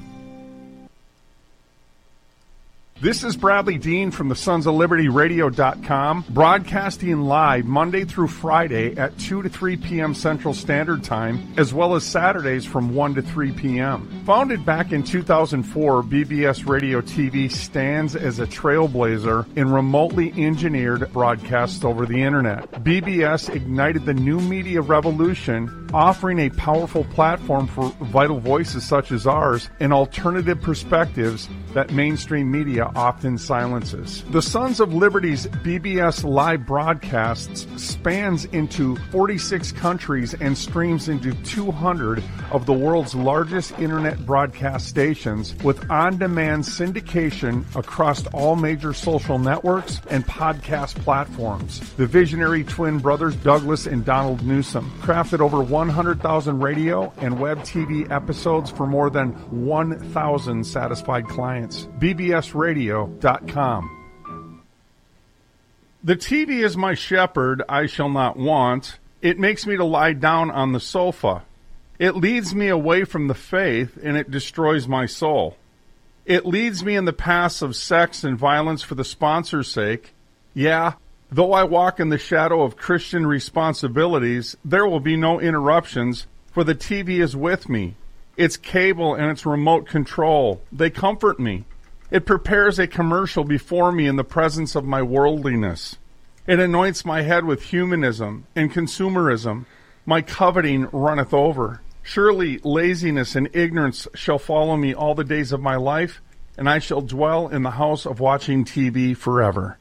This is Bradley Dean from the Sons of Liberty Radio dot com, broadcasting live Monday through Friday at two to three p.m. Central Standard Time, as well as Saturdays from one to three p.m. Founded back in two thousand four, B B S Radio T V stands as a trailblazer in remotely engineered broadcasts over the Internet. B B S ignited the new media revolution, offering a powerful platform for vital voices such as ours and alternative perspectives that mainstream media often silences. The Sons of Liberty's B B S live broadcasts spans into forty-six countries and streams into two hundred of the world's largest internet broadcast stations, with on-demand syndication across all major social networks and podcast platforms. The visionary twin brothers Douglas and Donald Newsom crafted over one hundred thousand radio and web T V episodes for more than one thousand satisfied clients. B B S Radio dot com. The T V is my shepherd, I shall not want. It makes me to lie down on the sofa. It leads me away from the faith, and it destroys my soul. It leads me in the paths of sex and violence for the sponsor's sake. Yeah, though I walk in the shadow of Christian responsibilities, there will be no interruptions, for the T V is with me. Its cable and its remote control, they comfort me. It prepares a commercial before me in the presence of my worldliness. It anoints my head with humanism and consumerism. My coveting runneth over. Surely laziness and ignorance shall follow me all the days of my life, and I shall dwell in the house of watching T V forever.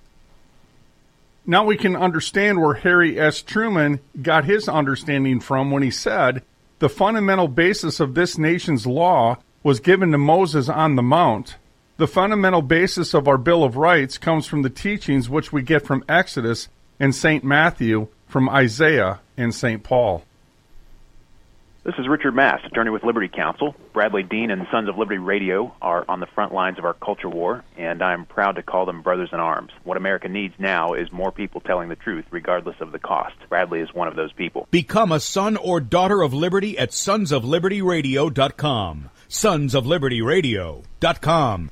Now we can understand where Harry S. Truman got his understanding from when he said, "The fundamental basis of this nation's law was given to Moses on the Mount. The fundamental basis of our Bill of Rights comes from the teachings which we get from Exodus and Saint Matthew, from Isaiah and Saint Paul." This is Richard Mass, attorney with Liberty Counsel. Bradley Dean and Sons of Liberty Radio are on the front lines of our culture war, and I'm proud to call them brothers in arms. What America needs now is more people telling the truth, regardless of the cost. Bradley is one of those people. Become a son or daughter of liberty at Sons of Liberty Radio dot com. Sons of Liberty Radio dot com.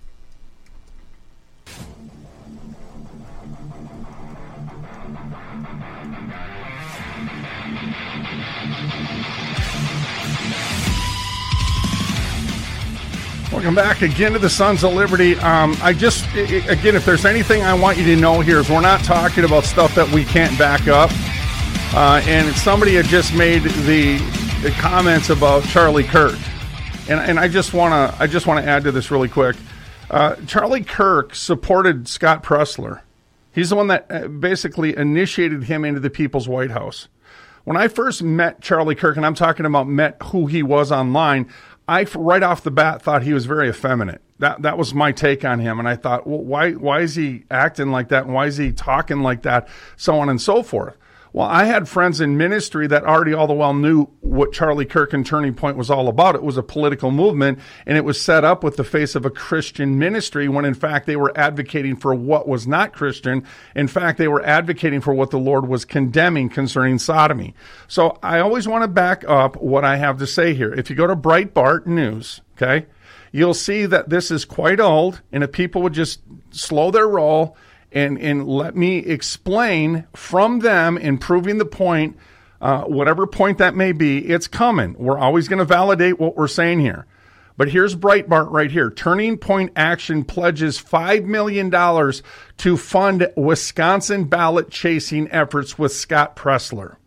Welcome back again to the Sons of Liberty. Um, I just, again, if there's anything I want you to know here is we're not talking about stuff that we can't back up. Uh, and somebody had just made the comments about Charlie Kirk, and and I just want to I just want to add to this really quick. Uh, Charlie Kirk supported Scott Presler. He's the one that basically initiated him into the People's White House. When I first met Charlie Kirk, and I'm talking about met who he was online, I right off the bat thought he was very effeminate. That that was my take on him, and I thought, well, why why is he acting like that, and why is he talking like that, so on and so forth. Well, I had friends in ministry that already all the well knew what Charlie Kirk and Turning Point was all about. It was a political movement, and it was set up with the face of a Christian ministry when, in fact, they were advocating for what was not Christian. In fact, they were advocating for what the Lord was condemning concerning sodomy. So I always want to back up what I have to say here. If you go to Breitbart News, okay, you'll see that this is quite old, and if people would just slow their roll And, and let me explain from them in proving the point, uh, whatever point that may be, it's coming. We're always going to validate what we're saying here. But here's Breitbart right here. Turning Point Action pledges five million dollars to fund Wisconsin ballot chasing efforts with Scott Presler.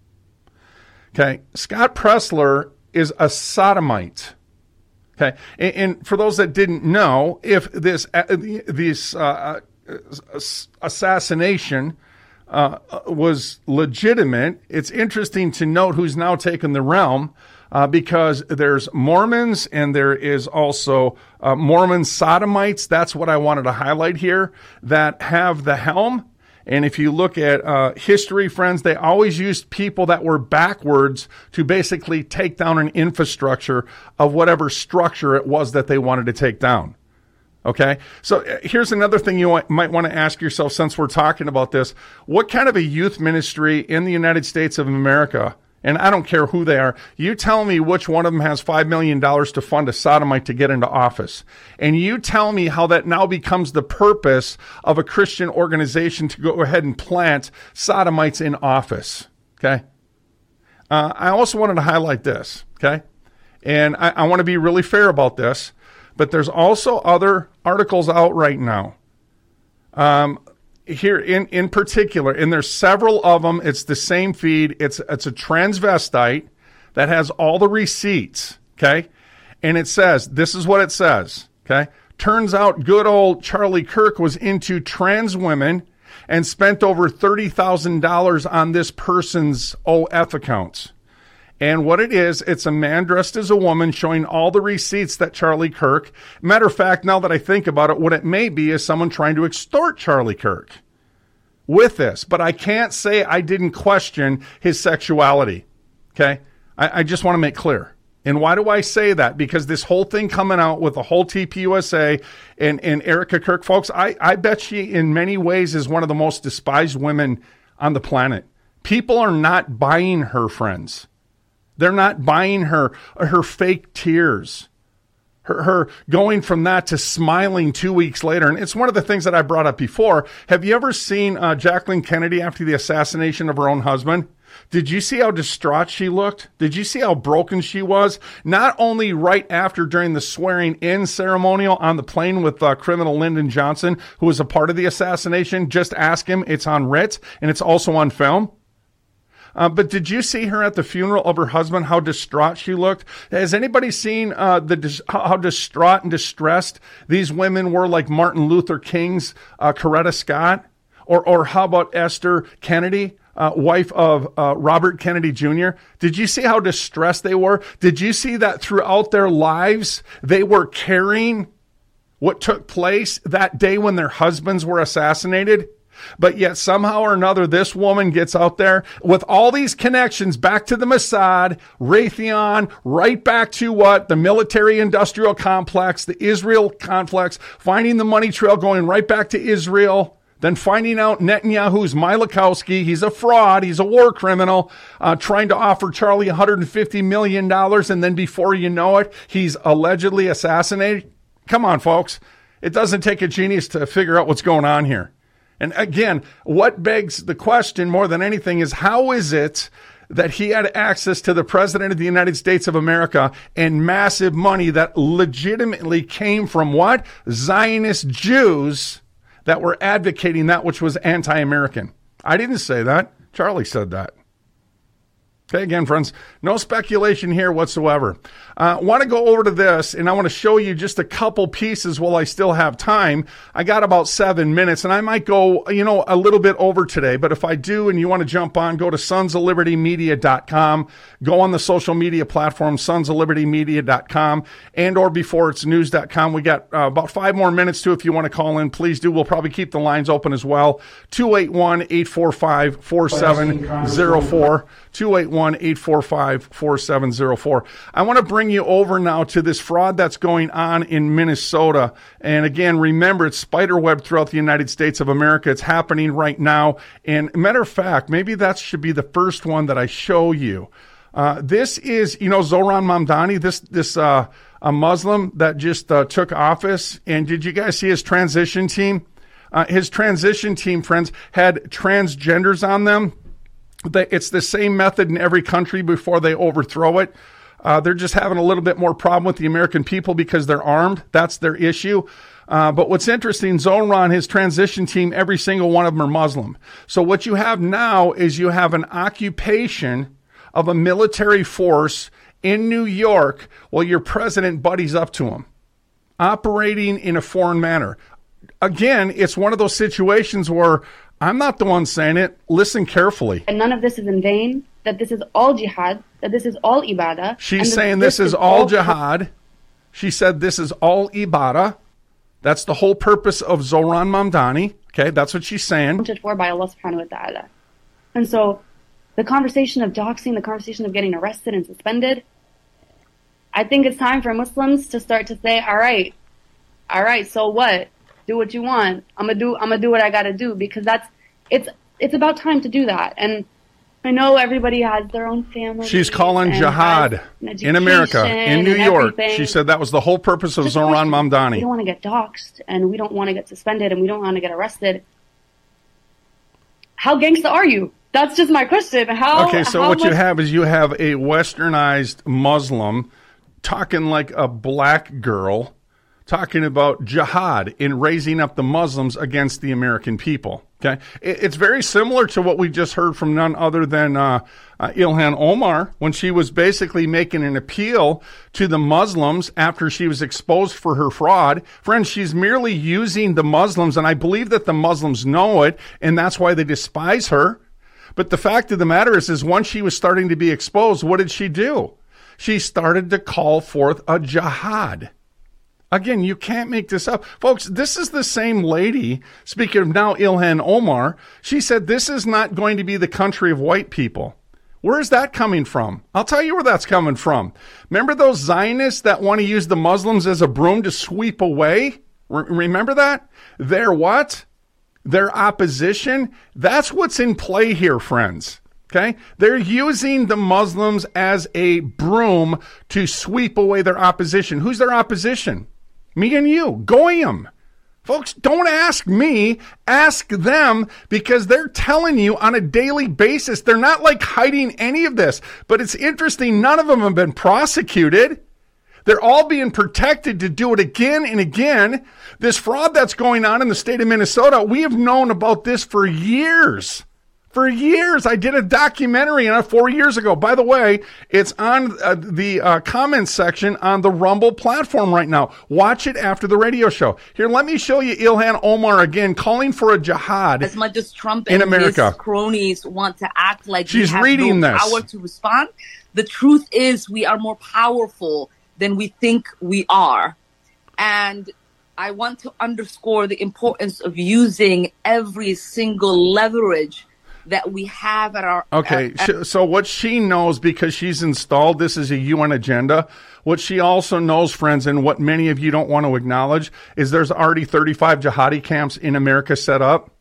Okay, Scott Presler is a sodomite. Okay, and, and for those that didn't know, if this, uh, this, uh, assassination uh, was legitimate, it's interesting to note who's now taken the realm, uh, because there's Mormons and there is also uh, Mormon sodomites. That's what I wanted to highlight here, that have the helm. And if you look at uh, history, friends, they always used people that were backwards to basically take down an infrastructure of whatever structure it was that they wanted to take down. Okay, so here's another thing you might want to ask yourself since we're talking about this. What kind of a youth ministry in the United States of America, and I don't care who they are, you tell me which one of them has five million dollars to fund a sodomite to get into office. And you tell me how that now becomes the purpose of a Christian organization to go ahead and plant sodomites in office. Okay, uh, I also wanted to highlight this, okay, and I, I want to be really fair about this. But there's also other articles out right now, um, here in, in particular, and there's several of them. It's the same feed. It's it's a transvestite that has all the receipts, okay? And it says, this is what it says, okay? Turns out good old Charlie Kirk was into trans women and spent over thirty thousand dollars on this person's O F accounts. And what it is, it's a man dressed as a woman showing all the receipts that Charlie Kirk, matter of fact, now that I think about it, what it may be is someone trying to extort Charlie Kirk with this. But I can't say I didn't question his sexuality, okay? I, I just want to make clear. And why do I say that? Because this whole thing coming out with the whole T P U S A and, and Erica Kirk, folks, I, I bet she in many ways is one of the most despised women on the planet. People are not buying her, friends. They're not buying her, her fake tears, her, her going from that to smiling two weeks later. And it's one of the things that I brought up before. Have you ever seen uh, Jacqueline Kennedy after the assassination of her own husband? Did you see how distraught she looked? Did you see how broken she was? Not only right after during the swearing in ceremonial on the plane with uh, criminal Lyndon Johnson, who was a part of the assassination. Just ask him. It's on writ and it's also on film. Uh, but did you see her at the funeral of her husband, how distraught she looked? Has anybody seen uh, the dis- how distraught and distressed these women were, like Martin Luther King's uh, Coretta Scott? Or, or how about Esther Kennedy, uh, wife of uh, Robert Kennedy Junior? Did you see how distressed they were? Did you see that throughout their lives they were carrying what took place that day when their husbands were assassinated? But yet somehow or another, this woman gets out there with all these connections back to the Mossad, Raytheon, right back to what? The military-industrial complex, the Israel complex, finding the money trail going right back to Israel, then finding out Netanyahu's Milakowski, he's a fraud, he's a war criminal, uh, trying to offer Charlie one hundred fifty million dollars, and then before you know it, he's allegedly assassinated. Come on, folks. It doesn't take a genius to figure out what's going on here. And again, what begs the question more than anything is, how is it that he had access to the President of the United States of America and massive money that legitimately came from what? Zionist Jews that were advocating that which was anti-American. I didn't say that. Charlie said that. Okay, again, friends, no speculation here whatsoever. I uh, want to go over to this, and I want to show you just a couple pieces while I still have time. I got about seven minutes, and I might go, you know, a little bit over today. But if I do and you want to jump on, go to sons of liberty media dot com. Go on the social media platform, sons of liberty media dot com, and or before it's news dot com. We got uh, about five more minutes, too, if you want to call in. Please do. We'll probably keep the lines open as well. two eight one, eight four five, four seven zero four. two eight one, eight four five, four seven zero four. I want to bring you over now to this fraud that's going on in Minnesota. And again, remember, it's spiderweb throughout the United States of America. It's happening right now. And matter of fact, maybe that should be the first one that I show you. Uh, this is, you know, Zohran Mamdani, this, this, uh, a Muslim that just uh, took office. And did you guys see his transition team? Uh, his transition team, friends, had transgenders on them. It's the same method in every country before they overthrow it. Uh, they're just having a little bit more problem with the American people because they're armed. That's their issue. Uh, but what's interesting, Zohran, his transition team, every single one of them are Muslim. So what you have now is you have an occupation of a military force in New York while your president buddies up to him, operating in a foreign manner. Again, it's one of those situations where I'm not the one saying it. Listen carefully. And none of this is in vain, that this is all jihad, that this is all ibadah. She's saying this, this is, is all jihad. She said this is all ibadah. That's the whole purpose of Zohran Mamdani. Okay, that's what she's saying. For by Allah subhanahu wa ta'ala. And so the conversation of doxing, the conversation of getting arrested and suspended, I think it's time for Muslims to start to say, all right, all right, so what? Do what you want. I'm gonna do. I'm gonna do what I gotta do, because that's. It's. It's about time to do that. And I know everybody has their own family. She's calling jihad in America, in New York. Everything. She said that was the whole purpose of Zohran Mamdani. We don't want to get doxxed, and we don't want to get suspended, and we don't want to get arrested. How gangsta are you? That's just my question. How? Okay, so how what much- you have is you have a westernized Muslim talking like a black girl, talking about jihad in raising up the Muslims against the American people. Okay, it's very similar to what we just heard from none other than uh, uh, Ilhan Omar when she was basically making an appeal to the Muslims after she was exposed for her fraud. Friends, she's merely using the Muslims, and I believe that the Muslims know it, and that's why they despise her. But the fact of the matter is, is once she was starting to be exposed, what did she do? She started to call forth a jihad. Again, you can't make this up. Folks, this is the same lady, speaking of now Ilhan Omar, she said this is not going to be the country of white people. Where is that coming from? I'll tell you where that's coming from. Remember those Zionists that want to use the Muslims as a broom to sweep away? Re- remember that? Their what? Their opposition? That's what's in play here, friends. Okay? They're using the Muslims as a broom to sweep away their opposition. Who's their opposition? Me and you, Goyim. Folks, don't ask me, ask them, because they're telling you on a daily basis. They're not like hiding any of this. But it's interesting, none of them have been prosecuted. They're all being protected to do it again and again. This fraud that's going on in the state of Minnesota, we have known about this for years. For years. I did a documentary on it four years ago. By the way, it's on uh, the uh, comments section on the Rumble platform right now. Watch it after the radio show. Here, let me show you Ilhan Omar again calling for a jihad. As much as Trump in and America. his cronies want to act like She's we have reading no this. power to respond, the truth is we are more powerful than we think we are. And I want to underscore the importance of using every single leverage that we have at our... Okay, at, at, so what she knows, because she's installed this is a U N agenda, what she also knows, friends, and what many of you don't want to acknowledge, is there's already thirty-five jihadi camps in America set up,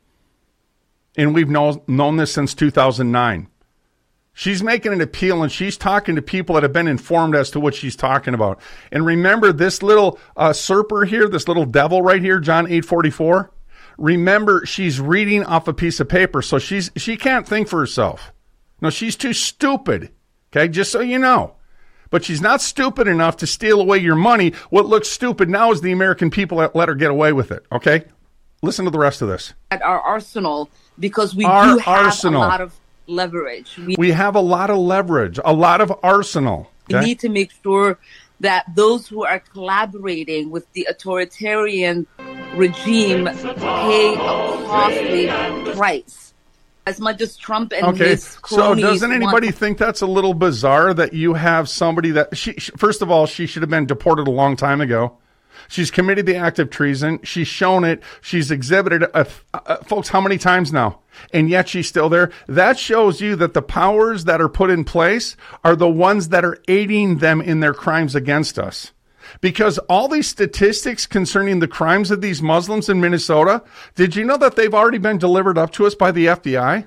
and we've know, known this since two thousand nine. She's making an appeal, and she's talking to people that have been informed as to what she's talking about. And remember, this little uh, serper here, this little devil right here, John eight forty-four, remember, she's reading off a piece of paper, so she's she can't think for herself. No, she's too stupid, okay, just so you know. But she's not stupid enough to steal away your money. What looks stupid now is the American people that let her get away with it, okay? Listen to the rest of this. At our arsenal, because we our do have arsenal. a lot of leverage. We, we have a lot of leverage, a lot of arsenal. Okay? We need to make sure that those who are collaborating with the authoritarian regime pay a costly price. As much as Trump and okay. his So cronies doesn't anybody want- think that's a little bizarre that you have somebody that she, first of all, she should have been deported a long time ago. She's committed the act of treason. She's shown it. She's exhibited it. Uh, uh, folks, how many times now? And yet she's still there. That shows you that the powers that are put in place are the ones that are aiding them in their crimes against us. Because all these statistics concerning the crimes of these Muslims in Minnesota, did you know that they've already been delivered up to us by the F B I?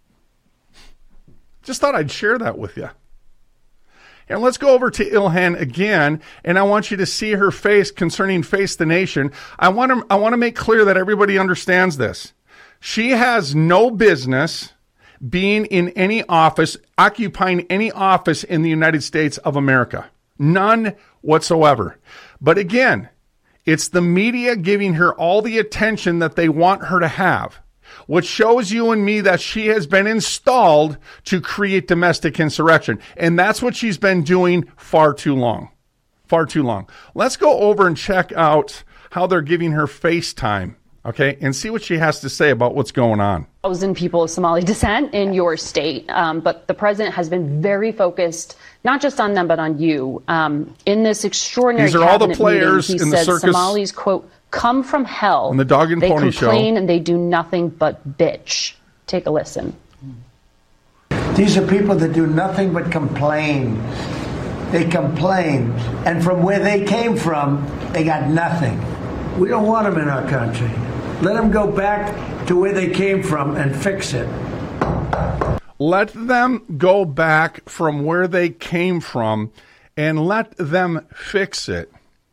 Just thought I'd share that with you. And let's go over to Ilhan again, and I want you to see her face concerning Face the Nation. I want to, I want to make clear that everybody understands this. She has no business being in any office, occupying any office in the United States of America. None whatsoever. But again, it's the media giving her all the attention that they want her to have, which shows you and me that she has been installed to create domestic insurrection. And that's what she's been doing far too long. Far too long. Let's go over and check out how they're giving her FaceTime, okay, and see what she has to say about what's going on. Thousand people of Somali descent in your state, um, but the president has been very focused, not just on them, but on you. Um, in this extraordinary These are all the cabinet players meeting, he in the said circus. Somalis, quote, come from hell. And the dog and they pony show. complain and they do nothing but bitch. Take a listen. These are people that do nothing but complain. They complain. And from where they came from, they got nothing. We don't want them in our country. Let them go back to where they came from and fix it. Let them go back from where they came from and let them fix it.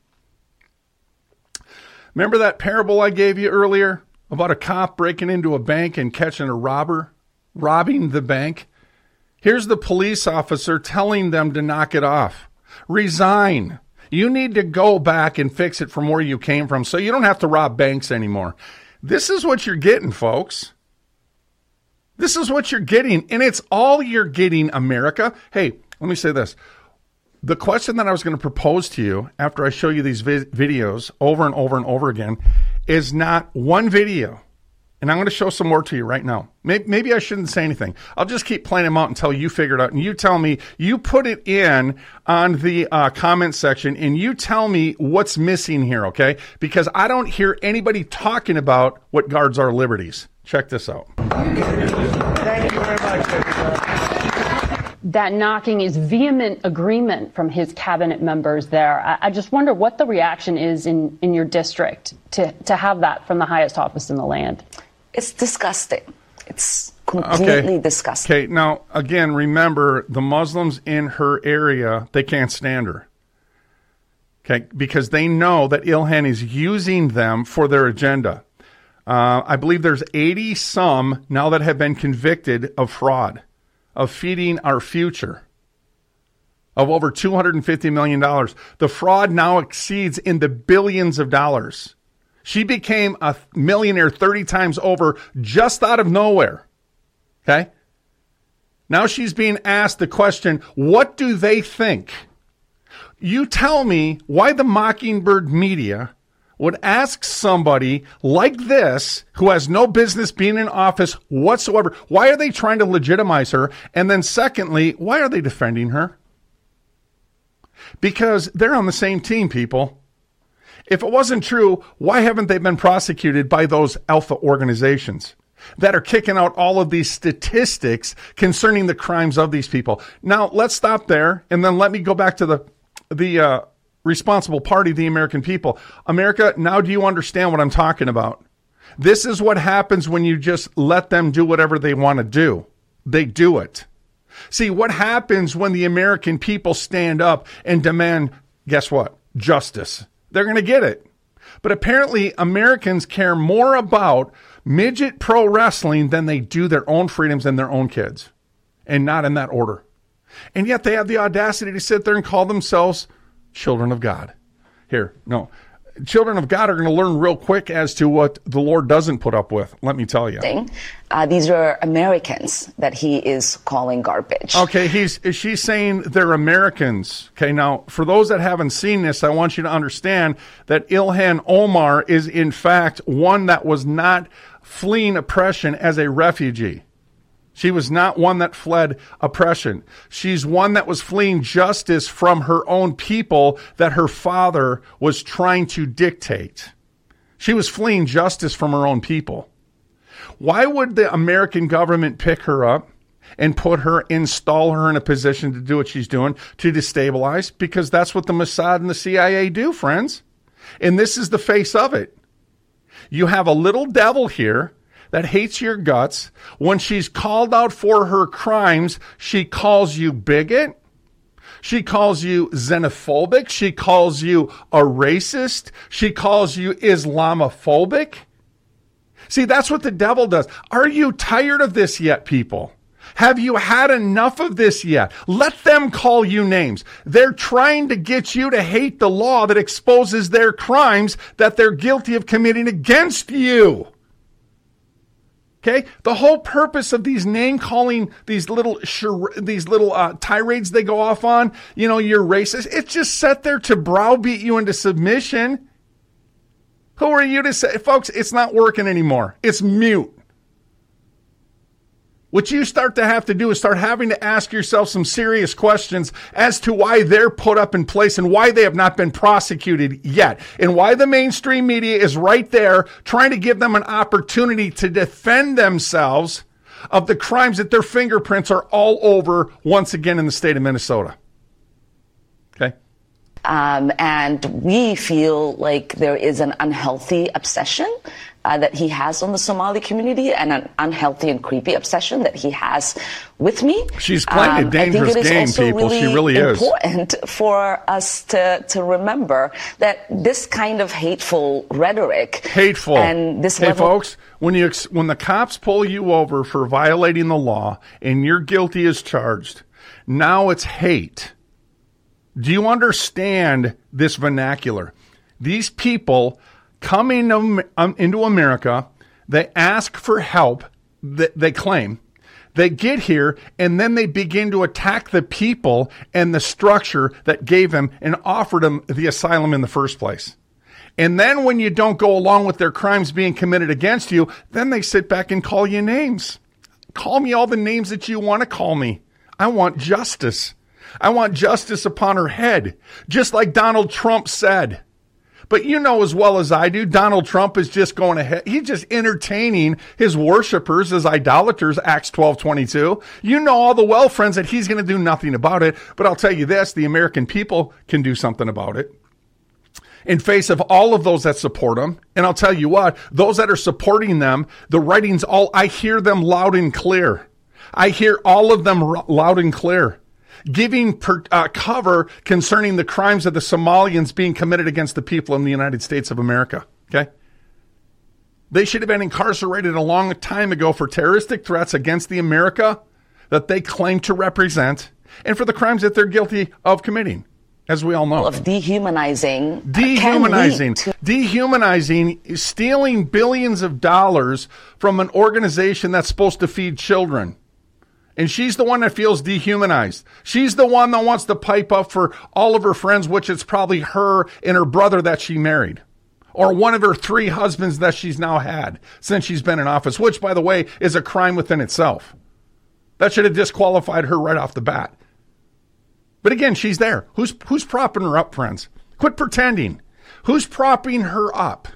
Remember that parable I gave you earlier about a cop breaking into a bank and catching a robber, robbing the bank? Here's the police officer telling them to knock it off. Resign. You need to go back and fix it from where you came from so you don't have to rob banks anymore. This is what you're getting, folks. This is what you're getting, and it's all you're getting, America. Hey, let me say this. The question that I was going to propose to you after I show you these vi- videos over and over and over again is not one video. And I'm going to show some more to you right now. Maybe, maybe I shouldn't say anything. I'll just keep playing them out until you figure it out. And you tell me, you put it in on the uh, comment section, and you tell me what's missing here, okay? Because I don't hear anybody talking about what guards our liberties. Check this out. Thank you very much. That knocking is vehement agreement from his cabinet members there. I, I just wonder what the reaction is in, in your district to, to have that from the highest office in the land. It's disgusting. It's completely okay. disgusting. Okay, now, again, remember, the Muslims in her area, they can't stand her. Okay, because they know that Ilhan is using them for their agenda. Uh, I believe there's eighty some now that have been convicted of fraud, of feeding our future, of over two hundred fifty million dollars. The fraud now exceeds in the billions of dollars. She became a millionaire thirty times over just out of nowhere. Okay? Now she's being asked the question, what do they think? You tell me why the Mockingbird media would ask somebody like this, who has no business being in office whatsoever, why are they trying to legitimize her? And then secondly, why are they defending her? Because they're on the same team, people. If it wasn't true, why haven't they been prosecuted by those alpha organizations that are kicking out all of these statistics concerning the crimes of these people? Now, let's stop there, and then let me go back to the the uh, responsible party, the American people. America, now do you understand what I'm talking about? This is what happens when you just let them do whatever they want to do. They do it. See, what happens when the American people stand up and demand, guess what? Justice. They're going to get it. But apparently Americans care more about midget pro wrestling than they do their own freedoms and their own kids. And not in that order. And yet they have the audacity to sit there and call themselves children of God. Here, no. children of God are going to learn real quick as to what the Lord doesn't put up with. Let me tell you. Uh, these are Americans that he is calling garbage. Okay, he's she's saying they're Americans. Okay, now, for those that haven't seen this, I want you to understand that Ilhan Omar is, in fact, one that was not fleeing oppression as a refugee. She was not one that fled oppression. She's one that was fleeing justice from her own people that her father was trying to dictate. She was fleeing justice from her own people. Why would the American government pick her up and put her, install her in a position to do what she's doing, to destabilize? Because that's what the Mossad and the C I A do, friends. And this is the face of it. You have a little devil here that hates your guts. When she's called out for her crimes, she calls you bigot. She calls you xenophobic. She calls you a racist. She calls you Islamophobic. See, that's what the devil does. Are you tired of this yet, people? Have you had enough of this yet? Let them call you names. They're trying to get you to hate the law that exposes their crimes that they're guilty of committing against you. Okay, the whole purpose of these name calling, these little these little uh, tirades they go off on, you know, you're racist. It's just set there to browbeat you into submission. Who are you to say, folks? It's not working anymore. It's mute. What you start to have to do is start having to ask yourself some serious questions as to why they're put up in place and why they have not been prosecuted yet, and why the mainstream media is right there trying to give them an opportunity to defend themselves of the crimes that their fingerprints are all over once again in the state of Minnesota. Okay. Um, and we feel like there is an unhealthy obsession Uh, that he has on the Somali community, and an unhealthy and creepy obsession that he has with me. She's playing um, a dangerous game, people. Really she really is. It's important for us to, to remember that this kind of hateful rhetoric, hateful, and this hey, level- folks, when you when the cops pull you over for violating the law and you're guilty as charged, now it's hate. Do you understand this vernacular? These people come into, um, into America, they ask for help, they, they claim, they get here, and then they begin to attack the people and the structure that gave them and offered them the asylum in the first place. And then when you don't go along with their crimes being committed against you, then they sit back and call you names. Call me all the names that you want to call me. I want justice. I want justice upon her head, just like Donald Trump said. But you know as well as I do, Donald Trump is just going ahead. He's just entertaining his worshipers as idolaters, Acts twelve twenty-two. You know all the well, friends, that he's going to do nothing about it. But I'll tell you this, the American people can do something about it in face of all of those that support him. And I'll tell you what, those that are supporting them, the writings, all I hear them loud and clear. I hear all of them r- loud and clear. Giving per, uh, cover concerning the crimes of the Somalians being committed against the people in the United States of America. Okay? They should have been incarcerated a long time ago for terroristic threats against the America that they claim to represent, and for the crimes that they're guilty of committing, as we all know. Of dehumanizing. Dehumanizing. To- Dehumanizing, stealing billions of dollars from an organization that's supposed to feed children. And she's the one that feels dehumanized. She's the one that wants to pipe up for all of her friends, which is probably her and her brother that she married. Or one of her three husbands that she's now had since she's been in office, which, by the way, is a crime within itself. That should have disqualified her right off the bat. But again, she's there. Who's, who's propping her up, friends? Quit pretending. Who's propping her up?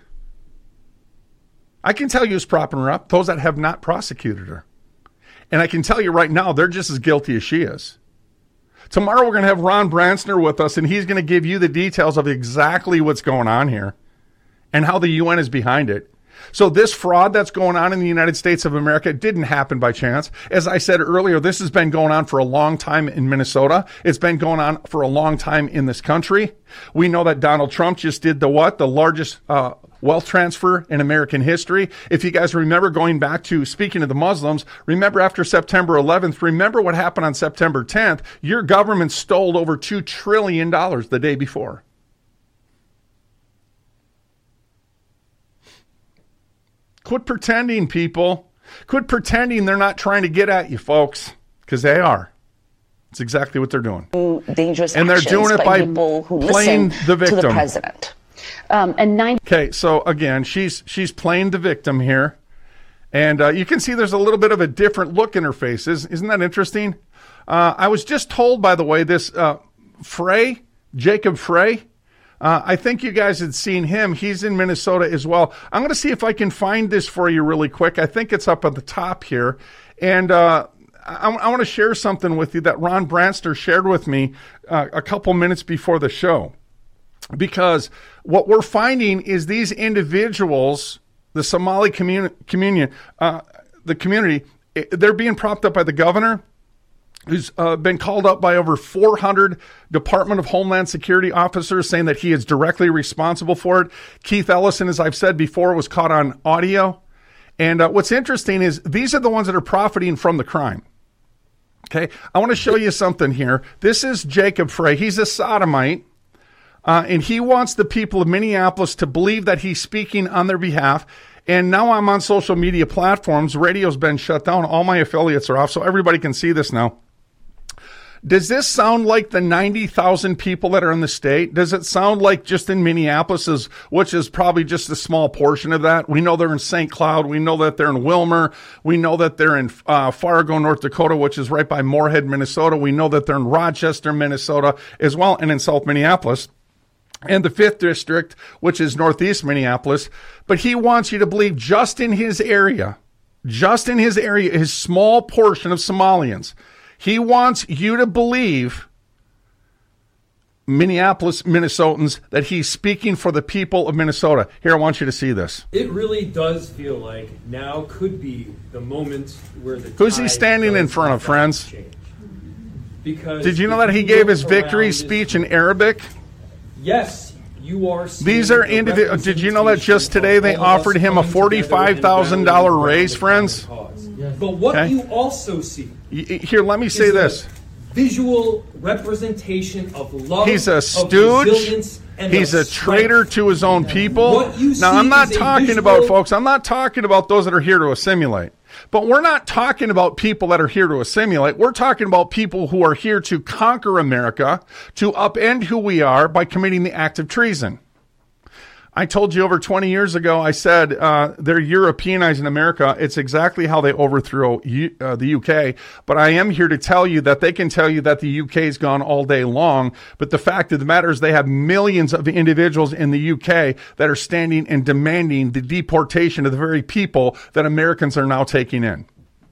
I can tell you who's propping her up. Those that have not prosecuted her. And I can tell you right now, they're just as guilty as she is. Tomorrow we're going to have Ron Branstner with us, and he's going to give you the details of exactly what's going on here and how the U N is behind it. So this fraud that's going on in the United States of America didn't happen by chance. As I said earlier, this has been going on for a long time in Minnesota. It's been going on for a long time in this country. We know that Donald Trump just did the what? The largest uh, wealth transfer in American history. If you guys remember going back to, speaking of the Muslims, remember after September eleventh, remember what happened on September tenth. Your government stole over two trillion dollars the day before. Quit pretending, people. Quit pretending they're not trying to get at you, folks, because they are. It's exactly what they're doing. Dangerous and they're doing it by, by playing the victim. To the president. Um, and nine- okay, so again, she's she's playing the victim here. And uh, you can see there's a little bit of a different look in her face. Isn't that interesting? Uh, I was just told, by the way, this uh, Frey, Jacob Frey, uh, I think you guys had seen him. He's in Minnesota as well. I'm going to see if I can find this for you really quick. I think it's up at the top here. And uh, I, I want to share something with you that Ron Branster shared with me uh, a couple minutes before the show. Because what we're finding is these individuals, the Somali communi- communion, uh, the community, they're being propped up by the governor, who's uh, been called up by over four hundred Department of Homeland Security officers saying that he is directly responsible for it. Keith Ellison, as I've said before, was caught on audio. And uh, what's interesting is these are the ones that are profiting from the crime. Okay, I want to show you something here. This is Jacob Frey. He's a sodomite. Uh, and he wants the people of Minneapolis to believe that he's speaking on their behalf. And now I'm on social media platforms. Radio's been shut down. All my affiliates are off, so everybody can see this now. Does this sound like the ninety thousand people that are in the state? Does it sound like just in Minneapolis, is, which is probably just a small portion of that? We know they're in Saint Cloud. We know that they're in Wilmer. We know that they're in uh, Fargo, North Dakota, which is right by Moorhead, Minnesota. We know that they're in Rochester, Minnesota as well, and in South Minneapolis. And the fifth district, which is northeast Minneapolis. But he wants you to believe just in his area, just in his area, his small portion of Somalians, he wants you to believe, Minneapolis Minnesotans, that he's speaking for the people of Minnesota. Here, I want you to see this. It really does feel like now could be the moment where the Who's he standing in front of, friends? Change. Because did you know that he gave his victory speech in Arabic? Yes, you are. These are individuals. Did you know that just today they offered him a forty-five thousand dollars raise, friends? But what okay. you also see here, let me say this: visual representation of love. He's a stooge. He's a traitor to his own people. Now, I'm not talking visual... about folks. I'm not talking about those that are here to assimilate. But we're not talking about people that are here to assimilate. We're talking about people who are here to conquer America, to upend who we are by committing the act of treason. I told you over twenty years ago, I said uh, they're Europeanizing America. It's exactly how they overthrew U- uh, the U K. But I am here to tell you that they can tell you that the U K's gone all day long. But the fact of the matter is they have millions of individuals in the U K that are standing and demanding the deportation of the very people that Americans are now taking in.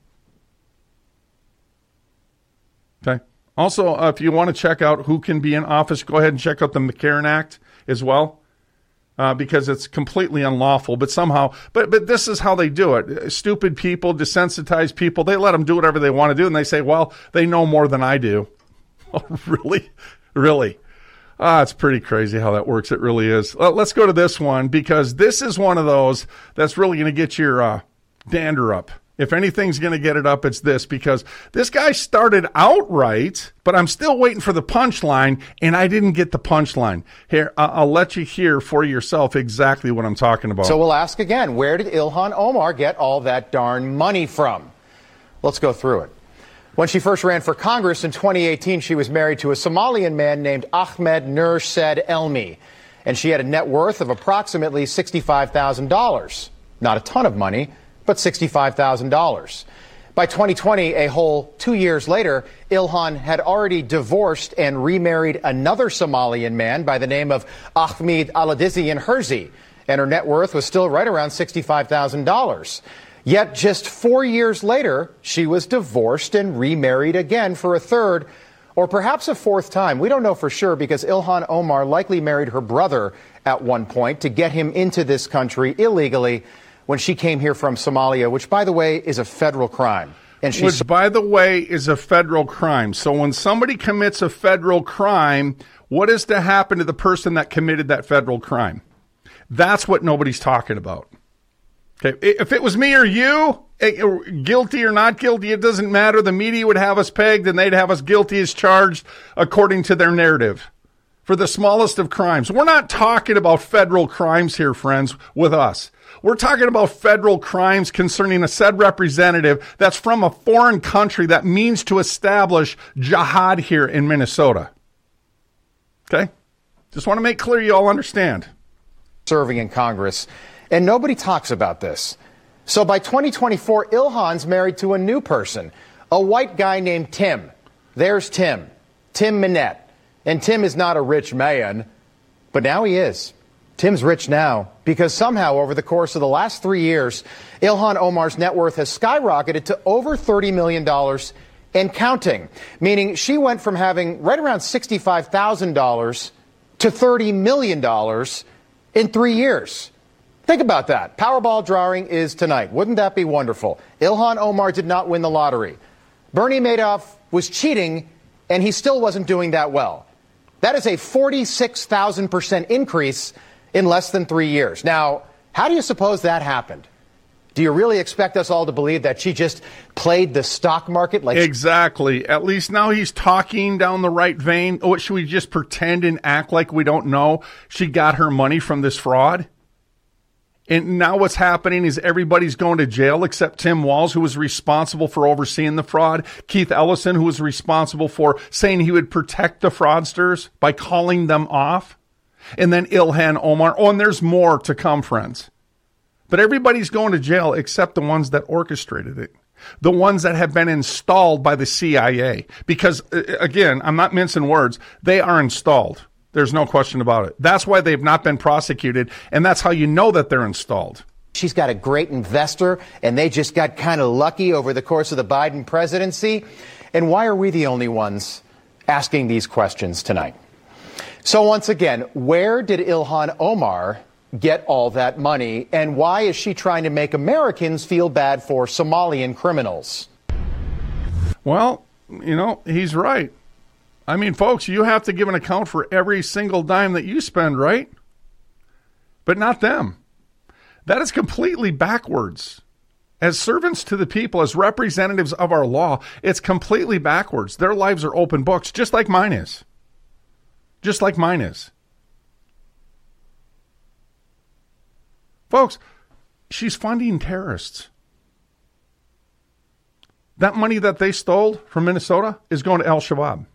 Okay. Also, uh, if you want to check out who can be in office, go ahead and check out the McCarran Act as well. Uh, because it's completely unlawful, but somehow, but but this is how they do it. Stupid people, desensitized people, they let them do whatever they want to do, and they say, well, they know more than I do. Oh, really? Really? Ah, it's pretty crazy how that works. It really is. Well, let's go to this one, because this is one of those that's really going to get your uh, dander up. If anything's going to get it up, it's this, because this guy started out right, but I'm still waiting for the punchline, and I didn't get the punchline. Here, I'll let you hear for yourself exactly what I'm talking about. So we'll ask again, where did Ilhan Omar get all that darn money from? Let's go through it. When she first ran for Congress in twenty eighteen, she was married to a Somalian man named Ahmed Nur Said Elmi, and she had a net worth of approximately sixty-five thousand dollars. Not a ton of money, but sixty-five thousand dollars. By twenty twenty, a whole two years later, Ilhan had already divorced and remarried another Somalian man by the name of Ahmed Aladizian Herzi, and her net worth was still right around sixty-five thousand dollars. Yet just four years later, she was divorced and remarried again for a third, or perhaps a fourth time. We don't know for sure, because Ilhan Omar likely married her brother at one point to get him into this country illegally when she came here from Somalia, which, by the way, is a federal crime. And she which, by the way, is a federal crime. So when somebody commits a federal crime, what is to happen to the person that committed that federal crime? That's what nobody's talking about. Okay, if it was me or you, guilty or not guilty, it doesn't matter. The media would have us pegged, and they'd have us guilty as charged according to their narrative. for the smallest of crimes. We're not talking about federal crimes here, friends, with us. We're talking about federal crimes concerning a said representative that's from a foreign country that means to establish jihad here in Minnesota. Okay? Just want to make clear you all understand. Serving in Congress, and nobody talks about this. So by twenty twenty-four, Ilhan's married to a new person, a white guy named Tim. There's Tim, Tim Minette. And Tim is not a rich man, but now he is. Tim's rich now because somehow over the course of the last three years, Ilhan Omar's net worth has skyrocketed to over thirty million dollars and counting, meaning she went from having right around sixty-five thousand dollars to thirty million dollars in three years. Think about that. Powerball drawing is tonight. Wouldn't that be wonderful? Ilhan Omar did not win the lottery. Bernie Madoff was cheating, and he still wasn't doing that well. That is a forty-six thousand percent increase in less than three years. Now, how do you suppose that happened? Do you really expect us all to believe that she just played the stock market like... Exactly. At least now he's talking down the right vein. Oh, should we just pretend and act like we don't know she got her money from this fraud? And now what's happening is everybody's going to jail except Tim Walz, who was responsible for overseeing the fraud. Keith Ellison, who was responsible for saying he would protect the fraudsters by calling them off. And then Ilhan Omar. Oh, and there's more to come, friends. But everybody's going to jail except the ones that orchestrated it. The ones that have been installed by the C I A. Because, again, I'm not mincing words. They are installed. There's no question about it. That's why they've not been prosecuted, and that's how you know that they're installed. She's got a great investor, and they just got kind of lucky over the course of the Biden presidency. And why are we the only ones asking these questions tonight? So once again, where did Ilhan Omar get all that money, and why is she trying to make Americans feel bad for Somalian criminals? Well, you know, he's right. I mean, folks, you have to give an account for every single dime that you spend, right? But not them. That is completely backwards. As servants to the people, as representatives of our law, it's completely backwards. Their lives are open books, just like mine is. Just like mine is. Folks, she's funding terrorists. That money that they stole from Minnesota is going to Al-Shabaab.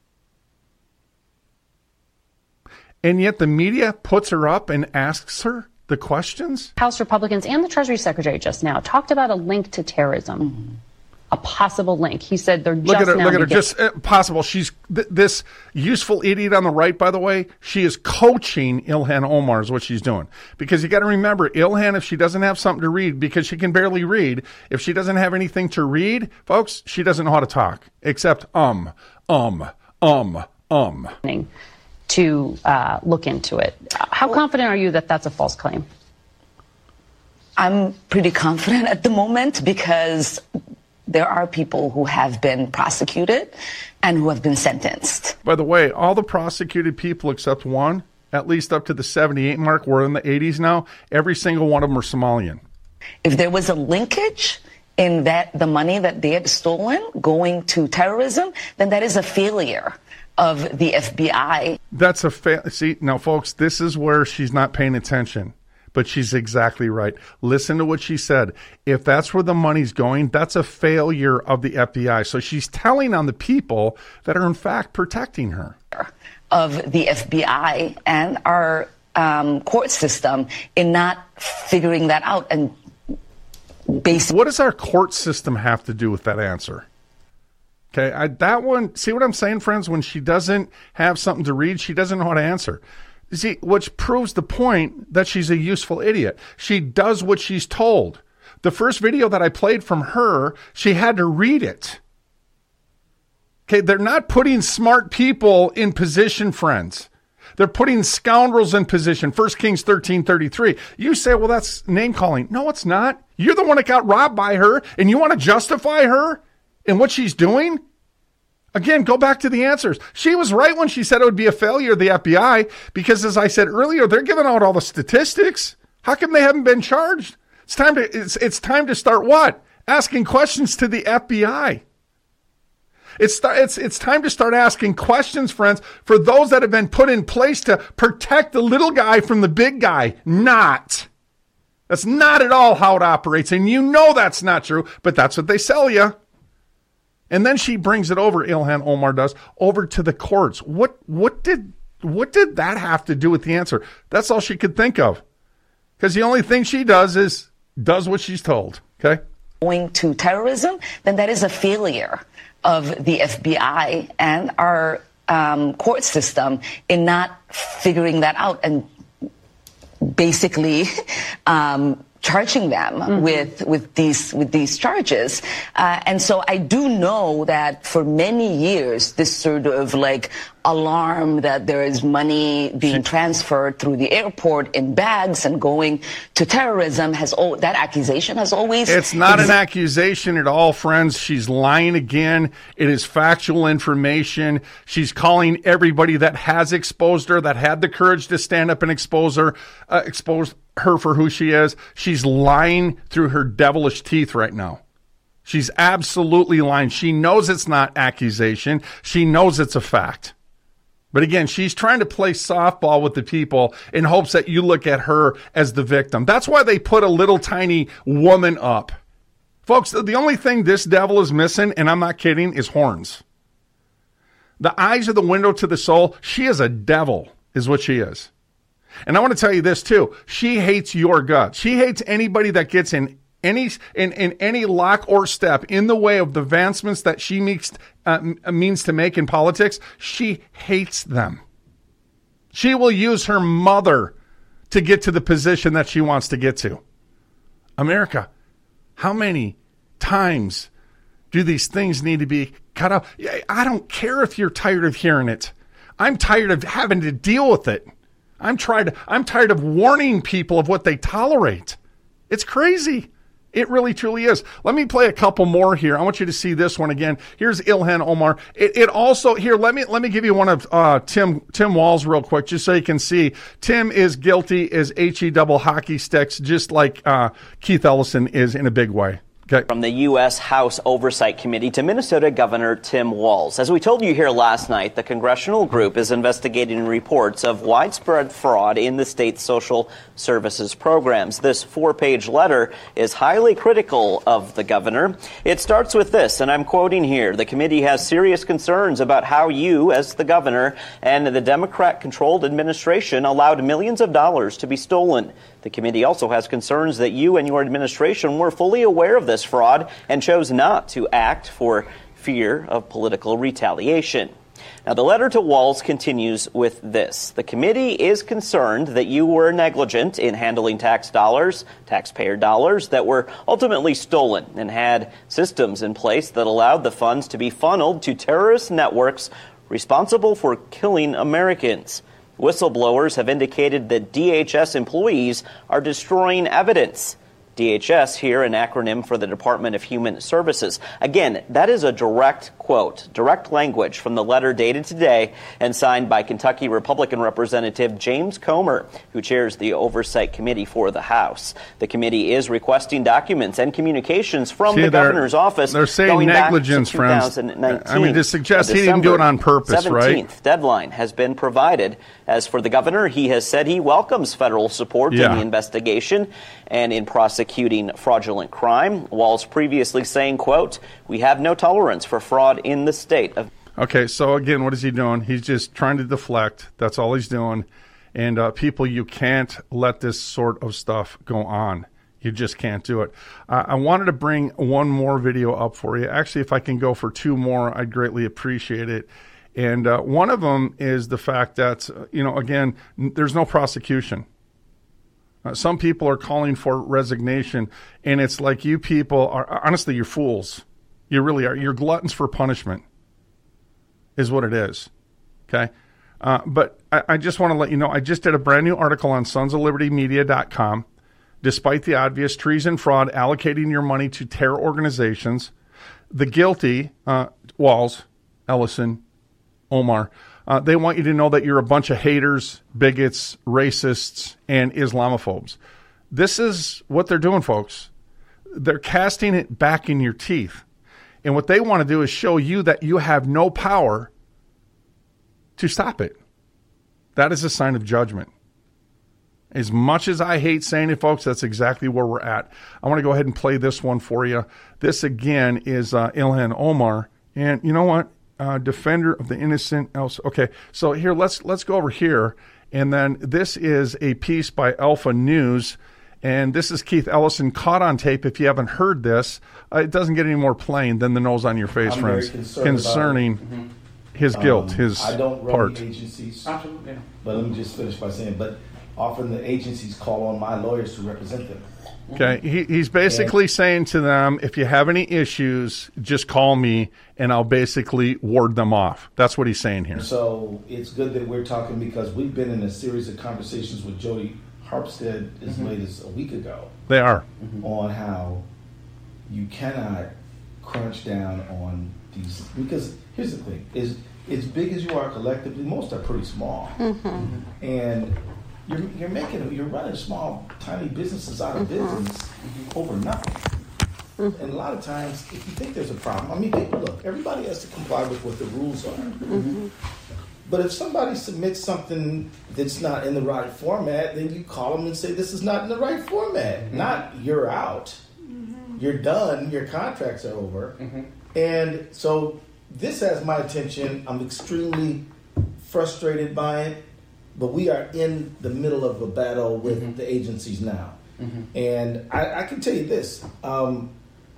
And yet the media puts her up and asks her the questions? House Republicans and the Treasury Secretary just now talked about a link to terrorism. Mm-hmm. A possible link. He said they're just look at her, now look at her. get- Just uh, possible. She's th- this useful idiot on the right, by the way. She is coaching Ilhan Omar is what she's doing. Because you got to remember, Ilhan, if she doesn't have something to read, because she can barely read, if she doesn't have anything to read, folks, she doesn't know how to talk. Except um, um, um, um. To uh, look into it. How well, confident are you that that's a false claim? I'm pretty confident at the moment because there are people who have been prosecuted and who have been sentenced. By the way, all the prosecuted people except one, at least up to the seventy-eight mark, we're in the eighties now, every single one of them are Somalian. If there was a linkage in that the money that they had stolen going to terrorism, then that is a failure of the F B I. That's a fa- see now, folks. This is where she's not paying attention, but she's exactly right. Listen to what she said. If that's where the money's going, that's a failure of the F B I. So she's telling on the people that are in fact protecting her. Of the F B I and our um, court system in not figuring that out and basically. What does our court system have to do with that answer? Okay, I, that one, see what I'm saying, friends? When she doesn't have something to read, she doesn't know how to answer. You see, which proves the point that she's a useful idiot. She does what she's told. The first video that I played from her, she had to read it. Okay, they're not putting smart people in position, friends. They're putting scoundrels in position. First Kings thirteen thirty-three. You say, well, that's name calling. No, it's not. You're the one that got robbed by her, and you want to justify her in what she's doing? Again, go back to the answers. She was right when she said it would be a failure of the F B I, because as I said earlier, they're giving out all the statistics. How come they haven't been charged? It's time to it's it's time to start what? Asking questions to the F B I. It's, it's, it's time to start asking questions, friends, for those that have been put in place to protect the little guy from the big guy. Not. That's not at all how it operates. And you know that's not true, but that's what they sell you. And then she brings it over, Ilhan Omar does, over to the courts. What, what did, what did that have to do with the answer? That's all she could think of. Because the only thing she does is does what she's told. Okay. Going to terrorism, then that is a failure of the F B I and our um, court system in not figuring that out and basically um, charging them mm-hmm. with with these with these charges. Uh, and so I do know that for many years, this sort of like alarm that there is money being transferred through the airport in bags and going to terrorism has all that accusation has always it's not exi- an accusation at all, friends. She's lying again. It is factual information. She's calling everybody that has exposed her, that had the courage to stand up and expose her, uh, expose her for who she is. She's lying through her devilish teeth right now. She's absolutely lying. She knows it's not accusation. She knows it's a fact. But again, she's trying to play softball with the people in hopes that you look at her as the victim. That's why they put a little tiny woman up. Folks, the only thing this devil is missing, and I'm not kidding, is horns. The eyes are the window to the soul. She is a devil, is what she is. And I want to tell you this too. She hates your guts. She hates anybody that gets in any in, in any lock or step in the way of the advancements that she makes, uh, means to make in politics. She hates them. She will use her mother to get to the position that she wants to get to. America, how many times do these things need to be cut out? I don't care if you're tired of hearing it. I'm tired of having to deal with it. I'm tired, I'm tired of warning people of what they tolerate. It's crazy. It really, truly is. Let me play a couple more here. I want you to see this one again. Here's Ilhan Omar. It, it also, here, let me let me give you one of uh, Tim Tim Walz real quick, just so you can see. Tim is guilty as H E double hockey sticks, just like uh, Keith Ellison is in a big way. Okay. From the U S House Oversight Committee to Minnesota Governor Tim Walz. As we told you here last night, the congressional group is investigating reports of widespread fraud in the state's social services programs. This four-page letter is highly critical of the governor. It starts with this, and I'm quoting here, "The committee has serious concerns about how you, as the governor, and the Democrat-controlled administration allowed millions of dollars to be stolen. The committee also has concerns that you and your administration were fully aware of this fraud and chose not to act for fear of political retaliation." Now, the letter to Walz continues with this. "The committee is concerned that you were negligent in handling tax dollars, taxpayer dollars, that were ultimately stolen and had systems in place that allowed the funds to be funneled to terrorist networks responsible for killing Americans. Whistleblowers have indicated that D H S employees are destroying evidence." D H S here, an acronym for the Department of Human Services. Again, that is a direct quote, direct language from the letter dated today and signed by Kentucky Republican Representative James Comer, who chairs the Oversight Committee for the House. The committee is requesting documents and communications from See, the governor's office. They're saying going negligence, back to friends. I mean, to suggest he didn't do it on purpose, seventeenth right? Deadline has been provided. As for the governor, he has said he welcomes federal support Yeah. in the investigation and in prosecuting fraudulent crime. Walz previously saying, quote, "We have no tolerance for fraud in the state of..." Okay, so again, what is he doing? He's just trying to deflect. That's all he's doing. And uh, people, you can't let this sort of stuff go on. You just can't do it. Uh, I wanted to bring one more video up for you. Actually, if I can go for two more, I'd greatly appreciate it. And uh, one of them is the fact that, uh, you know, again, n- there's no prosecution. Uh, some people are calling for resignation, and it's like you people are, honestly, you're fools. You really are. You're gluttons for punishment is what it is, okay? Uh, but I, I just want to let you know, I just did a brand new article on sons of liberty media dot com. Despite the obvious treason, fraud, allocating your money to terror organizations, the guilty, uh, Walz, Ellison, Omar, uh, they want you to know that you're a bunch of haters, bigots, racists, and Islamophobes. This is what they're doing, folks. They're casting it back in your teeth. And what they want to do is show you that you have no power to stop it. That is a sign of judgment. As much as I hate saying it, folks, that's exactly where we're at. I want to go ahead and play this one for you. This, again, is uh, Ilhan Omar. And you know what? Uh, defender of the innocent. Else. Okay, so here, let's let's go over here. And then this is a piece by Alpha News. And this is Keith Ellison caught on tape. If you haven't heard this, uh, it doesn't get any more plain than the nose on your face, I'm friends. very concerned Concerning about it. his guilt, Um, his I don't run part. the agencies, but let me just finish by saying, but often the agencies call on my lawyers to represent them. Okay, he, he's basically And- saying to them, if you have any issues, just call me, and I'll basically ward them off. That's what he's saying here. So it's good that we're talking because we've been in a series of conversations with Jody Harpstead as Mhm. late as a week ago. They are. On how you cannot crunch down on these, because here's the thing, is as big as you are collectively, most are pretty small. Mhm. And you're, you're making, you're running small, tiny businesses out of business over nothing. And a lot of times, if you think there's a problem, I mean, people, look, everybody has to comply with what the rules are. But if somebody submits something that's not in the right format, then you call them and say, this is not in the right format. Mm-hmm. Not, you're out. You're done. Your contracts are over. And so this has my attention. I'm extremely frustrated by it. But we are in the middle of a battle with the agencies now. And I, I can tell you this. Um,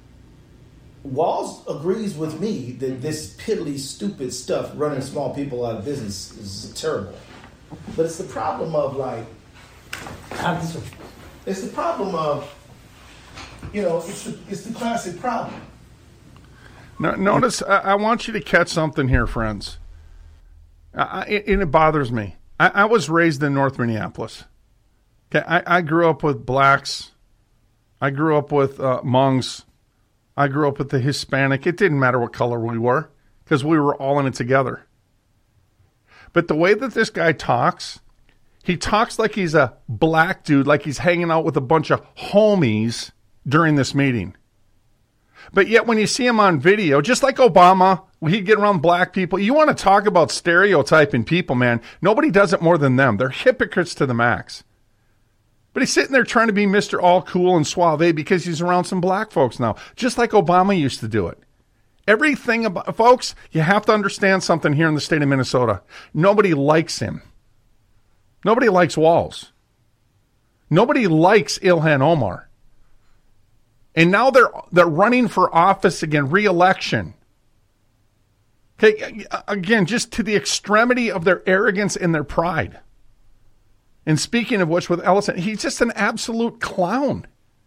Walls agrees with me that this piddly, stupid stuff running small people out of business is terrible. But it's the problem of like, it's the problem of, you know, it's the, it's the classic problem. No, notice, I, I want you to catch something here, friends. I, it, and it bothers me. I, I was raised in North Minneapolis. Okay, I, I grew up with blacks. I grew up with uh, Hmongs. I grew up with the Hispanic. It didn't matter what color we were because we were all in it together. But the way that this guy talks, he talks like he's a black dude, like he's hanging out with a bunch of homies during this meeting. But yet when you see him on video, just like Obama, he'd get around black people. You want to talk about stereotyping people, man. Nobody does it more than them. They're hypocrites to the max. But he's sitting there trying to be Mister All Cool and Suave because he's around some black folks now, just like Obama used to do it. Everything about, folks, you have to understand something here in the state of Minnesota. Nobody likes him. Nobody likes Walz. Nobody likes Ilhan Omar. And now they're they're running for office again, re-election. Okay, again, just to the extremity of their arrogance and their pride. And speaking of which, with Ellison, he's just an absolute clown.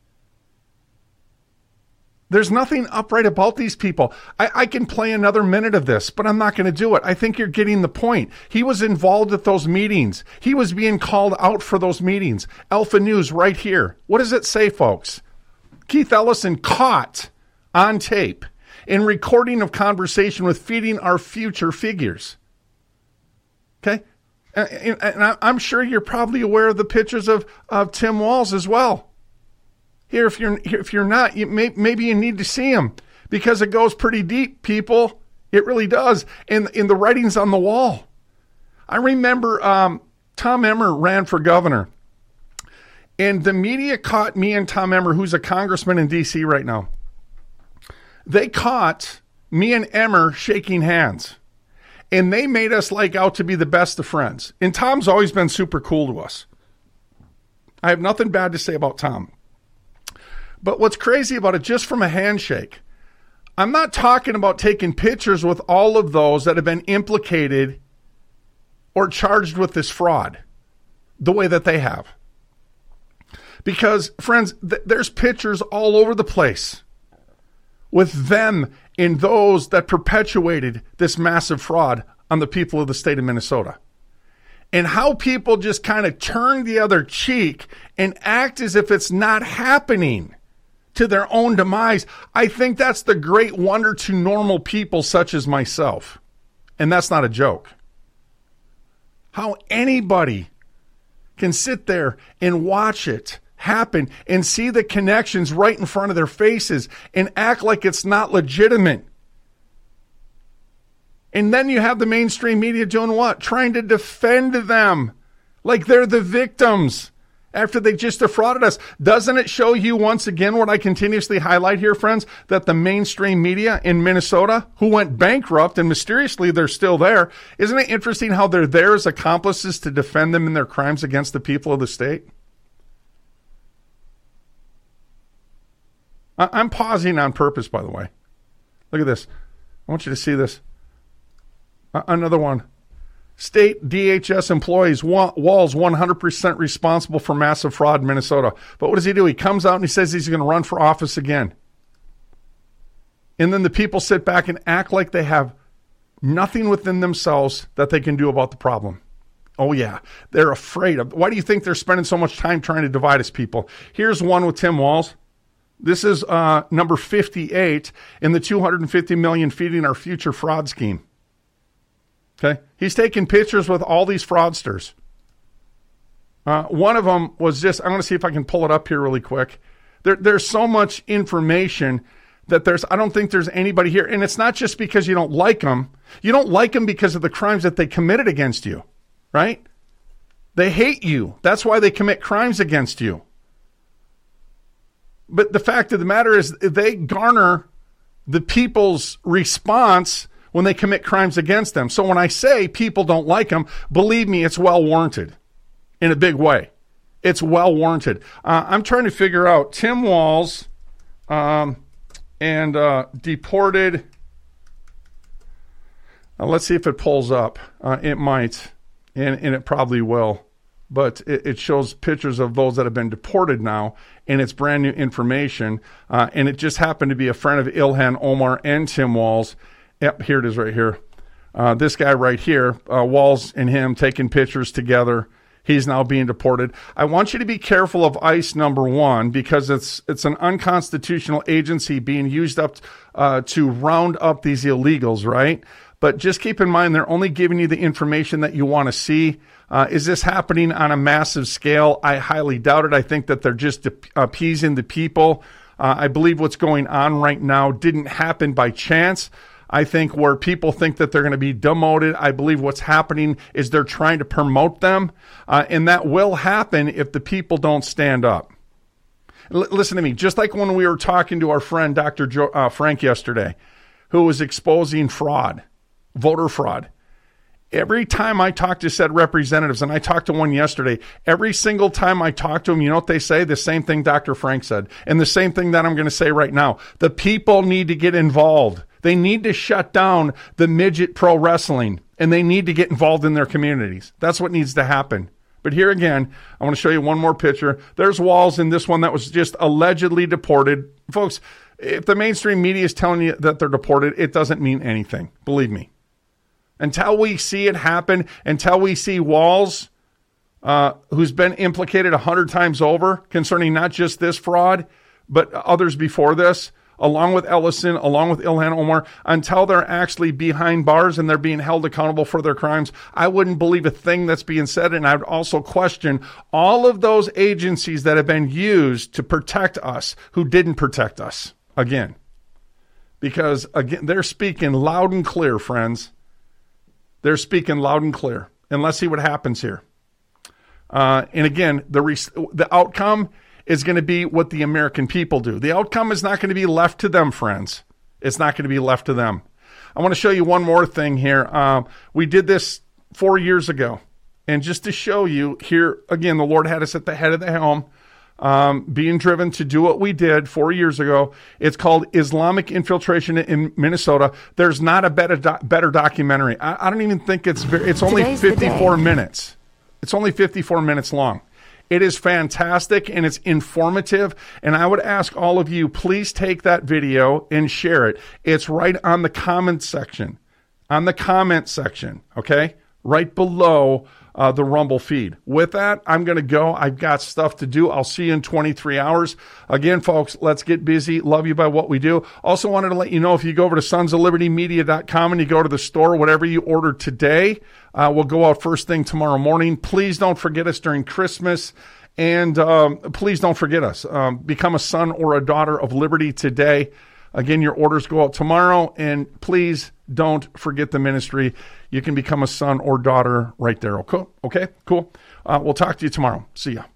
There's nothing upright about these people. I, I can play another minute of this, but I'm not going to do it. I think you're getting the point. He was involved at those meetings. He was being called out for those meetings. Alpha News right here. What does it say, folks? Keith Ellison caught on tape in recording of conversation with Feeding Our Future figures. Okay? And, and I'm sure you're probably aware of the pictures of, of Tim Walz as well. Here, if you're if you're not, you may, maybe you need to see him because it goes pretty deep, people. It really does. In in the writings on the wall. I remember um, Tom Emmer ran for governor, and the media caught me and Tom Emmer, who's a congressman in D C right now. They caught me and Emmer shaking hands. And they made us like out to be the best of friends. And Tom's always been super cool to us. I have nothing bad to say about Tom. But what's crazy about it, just from a handshake, I'm not talking about taking pictures with all of those that have been implicated or charged with this fraud the way that they have. Because, friends, th- there's pictures all over the place with them and those that perpetuated this massive fraud on the people of the state of Minnesota. And how people just kind of turn the other cheek and act as if it's not happening to their own demise. I think that's the great wonder to normal people such as myself. And that's not a joke. How anybody can sit there and watch it happen and see the connections right in front of their faces and act like it's not legitimate. And then you have the mainstream media doing what? Trying to defend them like they're the victims after they just defrauded us. Doesn't it show you once again what I continuously highlight here, friends, that the mainstream media in Minnesota, who went bankrupt and mysteriously they're still there, isn't it interesting how they're there as accomplices to defend them in their crimes against the people of the state? I'm pausing on purpose, by the way. Look at this. I want you to see this. Uh, another one. State D H S employees, Walz one hundred percent responsible for massive fraud in Minnesota. But what does he do? He comes out and he says he's going to run for office again. And then the people sit back and act like they have nothing within themselves that they can do about the problem. Oh, yeah. They're afraid of. Why do you think they're spending so much time trying to divide us, people? Here's one with Tim Walz. This is uh, number fifty-eight in the two hundred fifty million Feeding Our Future fraud scheme. Okay, he's taking pictures with all these fraudsters. Uh, one of them was just, I'm going to see if I can pull it up here really quick. There, there's so much information that there's, I don't think there's anybody here. And it's not just because you don't like them. You don't like them because of the crimes that they committed against you, right? They hate you. That's why they commit crimes against you. But the fact of the matter is they garner the people's response when they commit crimes against them. So when I say people don't like them, believe me, it's well warranted in a big way. It's well warranted. Uh, I'm trying to figure out Tim Walz um, and uh, deported. Uh, let's see if it pulls up. Uh, it might, and, and it probably will. But it, it shows pictures of those that have been deported now, and it's brand new information. Uh, and it just happened to be a friend of Ilhan Omar and Tim Walz. Yep, here it is right here. Uh, this guy right here, uh, Walz and him taking pictures together. He's now being deported. I want you to be careful of ICE, number one, because it's it's an unconstitutional agency being used up uh, to round up these illegals, right? But just keep in mind, they're only giving you the information that you want to see. Uh, is this happening on a massive scale? I highly doubt it. I think that they're just appeasing the people. Uh, I believe what's going on right now didn't happen by chance. I think where people think that they're going to be demoted, I believe what's happening is they're trying to promote them. Uh, and that will happen if the people don't stand up. L- listen to me. Just like when we were talking to our friend, Doctor Jo- uh, Frank, yesterday, who was exposing fraud, voter fraud. Every time I talk to said representatives, and I talked to one yesterday, every single time I talk to them, you know what they say? The same thing Doctor Frank said. And the same thing that I'm going to say right now. The people need to get involved. They need to shut down the midget pro wrestling, and they need to get involved in their communities. That's what needs to happen. But here again, I want to show you one more picture. There's Walz in this one that was just allegedly deported. Folks, if the mainstream media is telling you that they're deported, it doesn't mean anything. Believe me. Until we see it happen, until we see Walz, uh, who's been implicated a hundred times over concerning not just this fraud, but others before this, along with Ellison, along with Ilhan Omar, until they're actually behind bars and they're being held accountable for their crimes, I wouldn't believe a thing that's being said. And I would also question all of those agencies that have been used to protect us who didn't protect us again. Because, again, they're speaking loud and clear, friends. They're speaking loud and clear. And let's see what happens here. Uh, and again, the res- the outcome is going to be what the American people do. The outcome is not going to be left to them, friends. It's not going to be left to them. I want to show you one more thing here. Um, we did this four years ago. And just to show you here, again, the Lord had us at the head of the helm, um, being driven to do what we did four years ago. It's called Islamic Infiltration in Minnesota. There's not a better do- better documentary. I, I don't even think it's very, it's only Today's fifty-four minutes. It's only fifty-four minutes long. It is fantastic and it's informative. And I would ask all of you, please take that video and share it. It's right on the comment section, on the comment section, okay? Right below uh, the Rumble feed. With that, I'm going to go. I've got stuff to do. I'll see you in twenty-three hours. Again, folks, let's get busy. Love you by what we do. Also wanted to let you know, if you go over to sons of liberty media dot com and you go to the store, whatever you order today, uh, will go out first thing tomorrow morning. Please don't forget us during Christmas And um, please don't forget us. Um, become a son or a daughter of Liberty today. Again, your orders go out tomorrow. And please don't forget the ministry. You can become a son or daughter right there. Okay, okay? Cool. Uh, we'll talk to you tomorrow. See ya.